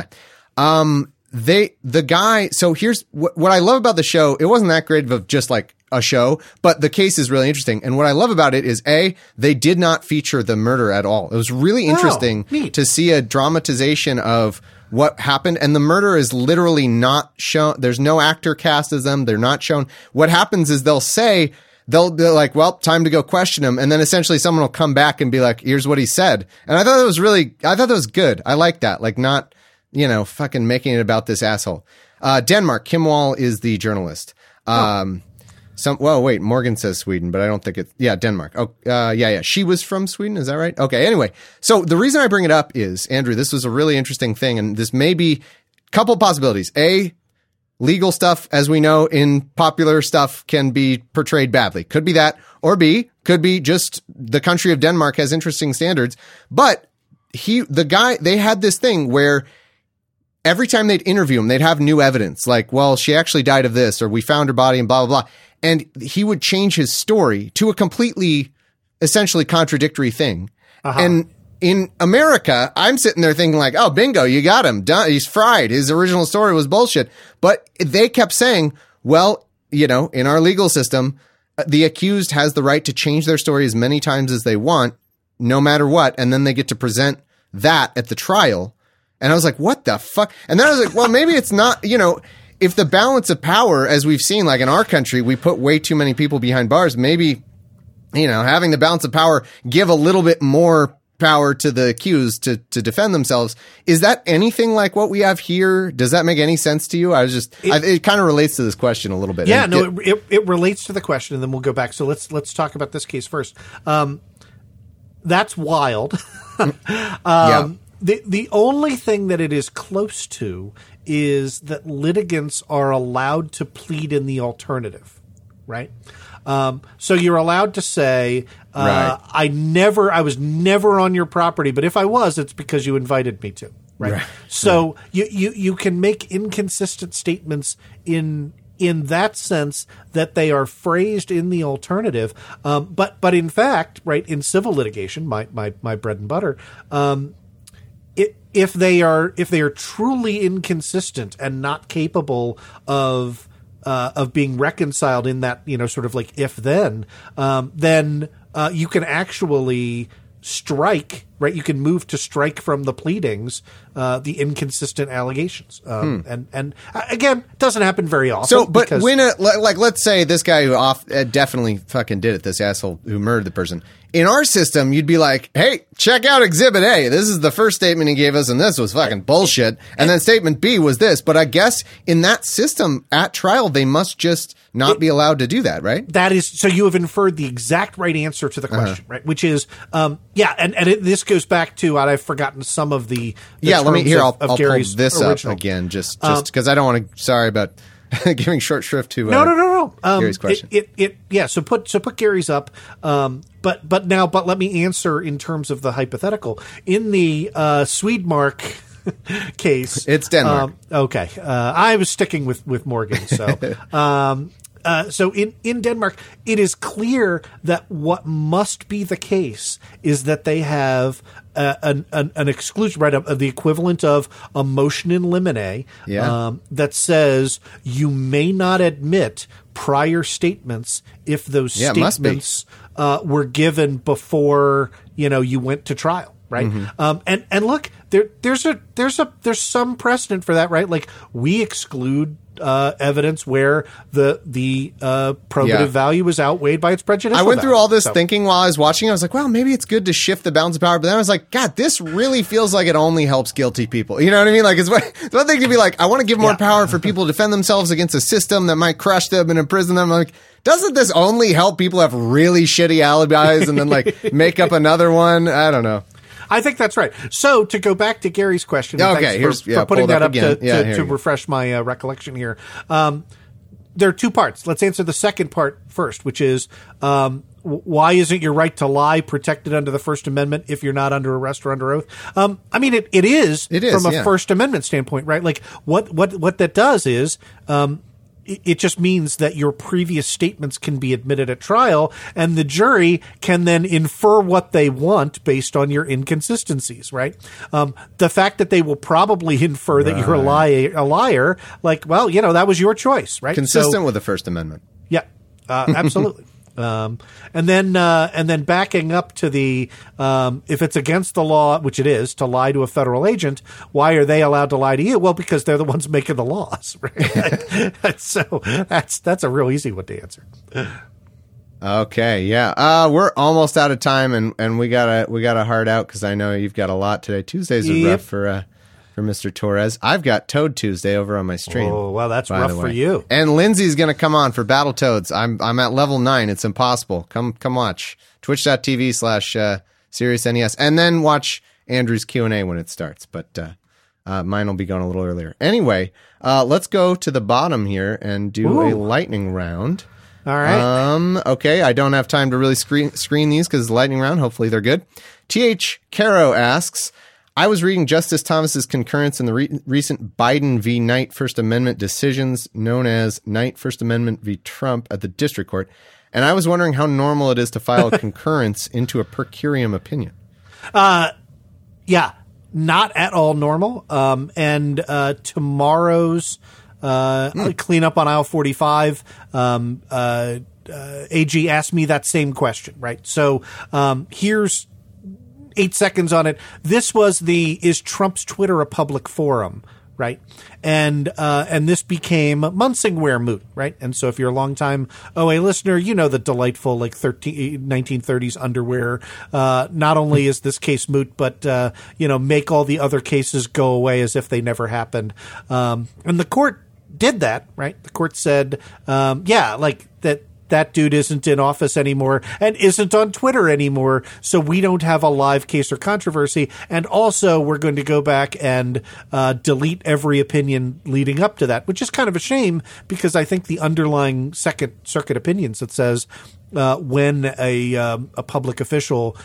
Um, they, the guy, so here's what, what I love about the show. It wasn't that great of just like a show, but the case is really interesting. And what I love about it is A, they did not feature the murder at all. It was really interesting oh, to see a dramatization of what happened. And the murder is literally not shown. There's no actor cast as them. They're not shown. What happens is they'll say, They'll be like, well, time to go question him. And then essentially someone will come back and be like, here's what he said. And I thought that was really, I thought that was good. I like that. Like not, you know, fucking making it about this asshole. Uh, Denmark, Kim Wall is the journalist. Um, oh. some, well, wait, Morgan says Sweden, but I don't think it's, yeah, Denmark. Oh, uh, yeah, yeah. She was from Sweden. Is that right? Okay. Anyway. So the reason I bring it up is, Andrew, this was a really interesting thing. And this may be a couple possibilities. A, legal stuff, as we know, in popular stuff can be portrayed badly. Could be that. Or B, could be just the country of Denmark has interesting standards. But he, the guy, they had this thing where every time they'd interview him, they'd have new evidence. Like, well, she actually died of this, or we found her body and blah, blah, blah. And he would change his story to a completely, essentially contradictory thing. Uh-huh. And in America, I'm sitting there thinking like, oh, bingo, you got him. Done. He's fried. His original story was bullshit. But they kept saying, well, you know, in our legal system, the accused has the right to change their story as many times as they want, no matter what. And then they get to present that at the trial. And I was like, what the fuck? And then I was like, well, maybe it's not, you know, if the balance of power, as we've seen, like in our country, we put way too many people behind bars. Maybe, you know, having the balance of power give a little bit more power to the accused to, to defend themselves. Is that anything like what we have here? Does that make any sense to you? I was just, it, I, it kind of relates to this question a little bit. Yeah, and no, it, it, it relates to the question and then we'll go back. So let's, let's talk about this case first. Um, that's wild. um, yeah. The, the only thing that it is close to is that litigants are allowed to plead in the alternative, right? Um, so you're allowed to say, uh, right. I never, I was never on your property, but if I was, it's because you invited me to, right? right. So right. You, you, you can make inconsistent statements in, in that sense that they are phrased in the alternative. Um, but, but in fact, right, in civil litigation, my, my, my bread and butter, um, it, if they are, if they are truly inconsistent and not capable of, Uh, of being reconciled in that, you know, sort of like if then, um, then uh, you can actually strike right? You can move to strike from the pleadings uh, the inconsistent allegations. Um, hmm. And and uh, again, it doesn't happen very often. So, but when a, like, let's say this guy who off uh, definitely fucking did it, this asshole who murdered the person. In our system, you'd be like, hey, check out Exhibit A. This is the first statement he gave us, and this was fucking bullshit. And then statement B was this. But I guess in that system at trial, they must just not it, be allowed to do that, right? That is, so you have inferred the exact right answer to the question, uh-huh. right? Which is, um, yeah, and, and it, this goes back to, and I've forgotten some of the, the yeah. Let me here. Of, I'll, of I'll Gary's pull this original. up again, just just because um, I don't want to. Sorry about giving short shrift to uh, no, no, no, no. Um, Gary's question. It, it, it, yeah. So put so put Gary's up. Um, but but now, but let me answer in terms of the hypothetical in the uh, Swedmark case. It's Denmark. Um, okay, uh, I was sticking with with Morgan. So. um, Uh, so in, in Denmark, it is clear that what must be the case is that they have uh, an, an, an exclusion, right, of, of the equivalent of a motion in limine yeah. um, that says you may not admit prior statements if those yeah, statements uh, were given before, you know, you went to trial. Right. Mm-hmm. Um, and, and look, there, there's a, there's a, there's some precedent for that, right? Like we exclude, uh, evidence where the, the, uh, probative yeah. value is outweighed by its prejudicial I went value. through all this so. thinking while I was watching. I was like, well, maybe it's good to shift the balance of power. But then I was like, God, this really feels like it only helps guilty people. You know what I mean? Like it's one, it's one thing to be like, I want to give more yeah. power for people to defend themselves against a system that might crush them and imprison them. I'm like, doesn't this only help people have really shitty alibis and then like make up another one? I don't know. I think that's right. So to go back to Gary's question, okay, thanks here's, for, yeah, for putting that up, up to, yeah, to, to refresh my uh, recollection here. Um, there are two parts. Let's answer the second part first, which is um, why isn't your right to lie protected under the First Amendment if you're not under arrest or under oath? Um, I mean, it, it is it is, from a yeah. First Amendment standpoint, right? Like what what what that does is um, it just means that your previous statements can be admitted at trial, and the jury can then infer what they want based on your inconsistencies, right? Um, the fact that they will probably infer right. that you're a liar, a liar, like, well, you know, that was your choice, right? Consistent so, with the First Amendment. Yeah, uh, absolutely. Um, and then, uh, and then backing up to the, um, if it's against the law, which it is, to lie to a federal agent, why are they allowed to lie to you? Well, because they're the ones making the laws, right? So that's, that's a real easy one to answer. Okay. Yeah. Uh, we're almost out of time and, and we gotta, we gotta hard out because I know you've got a lot today. Tuesdays are yep. rough for, uh, for Mister Torres. I've got Toad Tuesday over on my stream. Oh, well, that's rough for you. And Lindsay's going to come on for Battletoads. I'm I'm at level nine. It's impossible. Come come watch. Twitch.tv slash uh, SiriusNES. And then watch Andrew's Q and A when it starts. But uh, uh, mine will be going a little earlier. Anyway, uh, let's go to the bottom here and do Ooh. a lightning round. All right. Um, okay, I don't have time to really screen, screen these because it's lightning round. Hopefully they're good. T H. Caro asks, I was reading Justice Thomas's concurrence in the re- recent Biden v. Knight First Amendment decisions known as Knight First Amendment v. Trump at the district court, and I was wondering how normal it is to file a concurrence into a per curiam opinion. Uh, yeah, not at all normal. Um, and uh, tomorrow's uh, mm. cleanup on aisle forty-five, um, uh, uh, A G asked me that same question, right? So um, here's eight seconds on it. This was the, is Trump's Twitter a public forum, right? And uh, and this became Munsingware moot, right? And so if you're a longtime O A listener, you know the delightful like thirteen, nineteen thirties underwear. Uh, not only is this case moot, but, uh, you know, make all the other cases go away as if they never happened. Um, and the court did that, right? The court said, um, yeah, like that. That dude isn't in office anymore and isn't on Twitter anymore, so we don't have a live case or controversy. And also, we're going to go back and uh, delete every opinion leading up to that, which is kind of a shame because I think the underlying Second Circuit opinions that says uh, when a um, a public official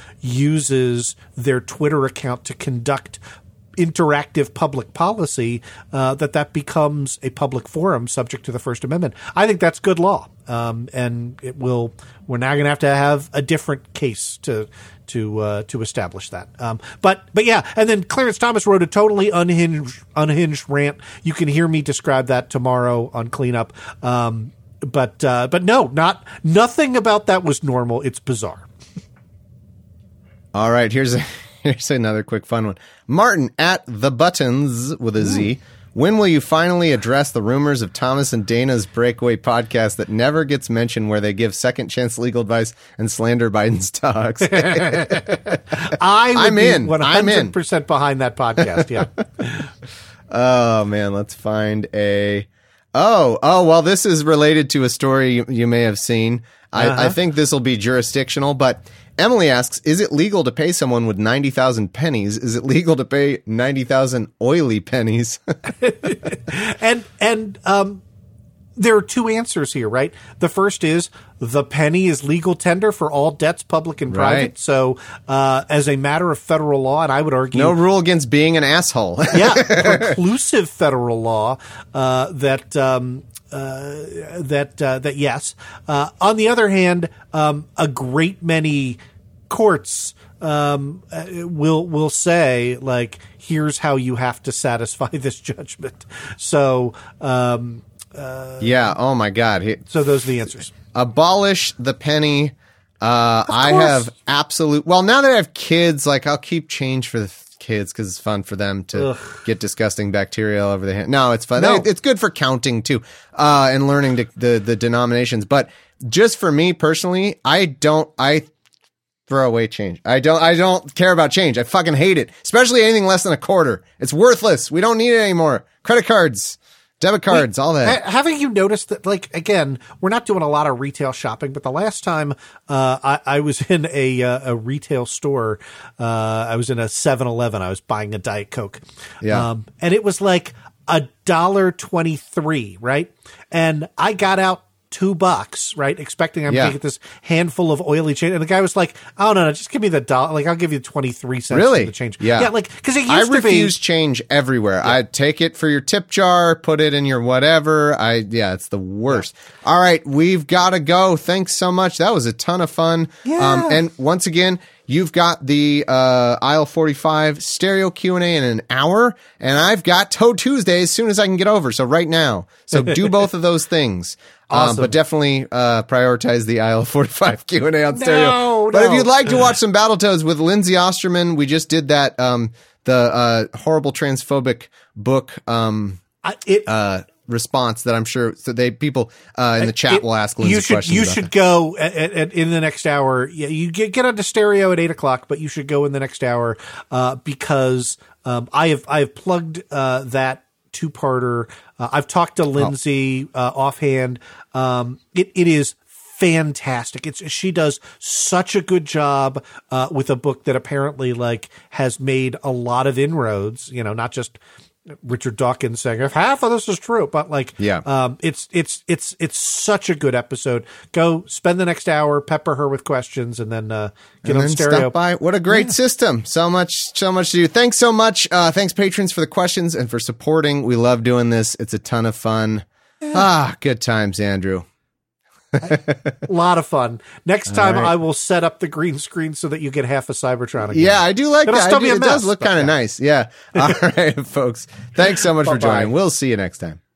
uses their Twitter account to conduct interactive public policy, uh, that that becomes a public forum subject to the First Amendment. I think that's good law. Um, and it will, we're now going to have to have a different case to, to, uh, to establish that. Um, but, but yeah. And then Clarence Thomas wrote a totally unhinged, unhinged rant. You can hear me describe that tomorrow on Cleanup. Um, but, uh, but no, not, nothing about that was normal. It's bizarre. All right. Here's a, Here's another quick fun one. Martin at the Buttons with a Z. When will you finally address the rumors of Thomas and Dana's breakaway podcast that never gets mentioned, where they give second chance legal advice and slander Biden's dogs? I would I'm be in. one I'm in. hundred percent behind that podcast. Yeah. Oh man, let's find a. Oh, oh, well, this is related to a story you, you may have seen. I, Uh-huh. I think this will be jurisdictional, but Emily asks, is it legal to pay someone with ninety thousand pennies? Is it legal to pay ninety thousand oily pennies? and and um, there are two answers here, right? The first is the penny is legal tender for all debts, public and private. Right. So uh, as a matter of federal law, and I would argue... No rule against being an asshole. yeah, preclusive federal law uh, that... Um, Uh, that uh, that yes. Uh, on the other hand, um, a great many courts um, uh, will will say, like, here's how you have to satisfy this judgment. So um, uh, Yeah. Oh my God. He, so those are the answers. abolish the penny. Uh, I course. have absolute. Well, now that I have kids, like I'll keep change for the th- kids because it's fun for them to Ugh. get disgusting bacteria all over the hand. No, it's fun. No. It- It's good for counting too, uh, and learning to, the the denominations. But just for me personally, I don't. I throw away change. I don't. I don't care about change. I fucking hate it, especially anything less than a quarter. It's worthless. We don't need it anymore. Credit cards. Debit cards, all that. Ha- haven't you noticed that, like, again, we're not doing a lot of retail shopping, but the last time uh, I, I was in a uh, a retail store, uh, I was in a seven eleven, I was buying a Diet Coke. Yeah. Um, and it was like a dollar twenty-three, right? And I got out two bucks, right? Expecting I'm Yeah. going to get this handful of oily change. And the guy was like, oh, no, no, just give me the dollar. Like, I'll give you twenty-three cents Really? for the change. Yeah. Yeah, like, because it used I to refuse be. change everywhere. I take it for your tip jar, put it in your whatever. I yeah, it's the worst. All right, we've got to go. Thanks so much. That was a ton of fun. Yeah. and once again, you've got the uh, Aisle forty-five stereo Q and A in an hour, and I've got Toe Tuesday as soon as I can get over. So right now, so do both of those things. Um, Awesome. but definitely uh, prioritize the Aisle forty-five Q and A on stereo. No, but if no. you'd like to watch some Battletoads with Lindsay Osterman, we just did that. Um, the uh, horrible transphobic book um, I, it, uh, response that I'm sure so they people uh, in the chat It- will ask Lindsay you should, questions. You about should that. go at, at, at- in the next hour. Yeah, you get get onto stereo at eight o'clock, but you should go in the next hour uh, because um, I have I have plugged uh, that two parter. Uh, I've talked to Lindsay uh, offhand. Um, it it is fantastic. It's she does such a good job uh, with a book that apparently like has made a lot of inroads. You know, not just Richard Dawkins saying if half of this is true, but like, Yeah. um, it's it's it's it's such a good episode. Go spend the next hour, pepper her with questions, and then uh, get And on then stereo. stop by. What a great system. So much, so much to do. Thanks so much. Uh, thanks, patrons, for the questions and for supporting. We love doing this. It's a ton of fun. Ah, good times, Andrew. A lot of fun. Next time, right. I will set up the green screen so that you get half a Cybertron. Again. Yeah, I do like It'll that. I still do- be a it does mess, look but kind of yeah. nice. Yeah. All right, folks. Thanks so much for Bye-bye. joining. We'll see you next time.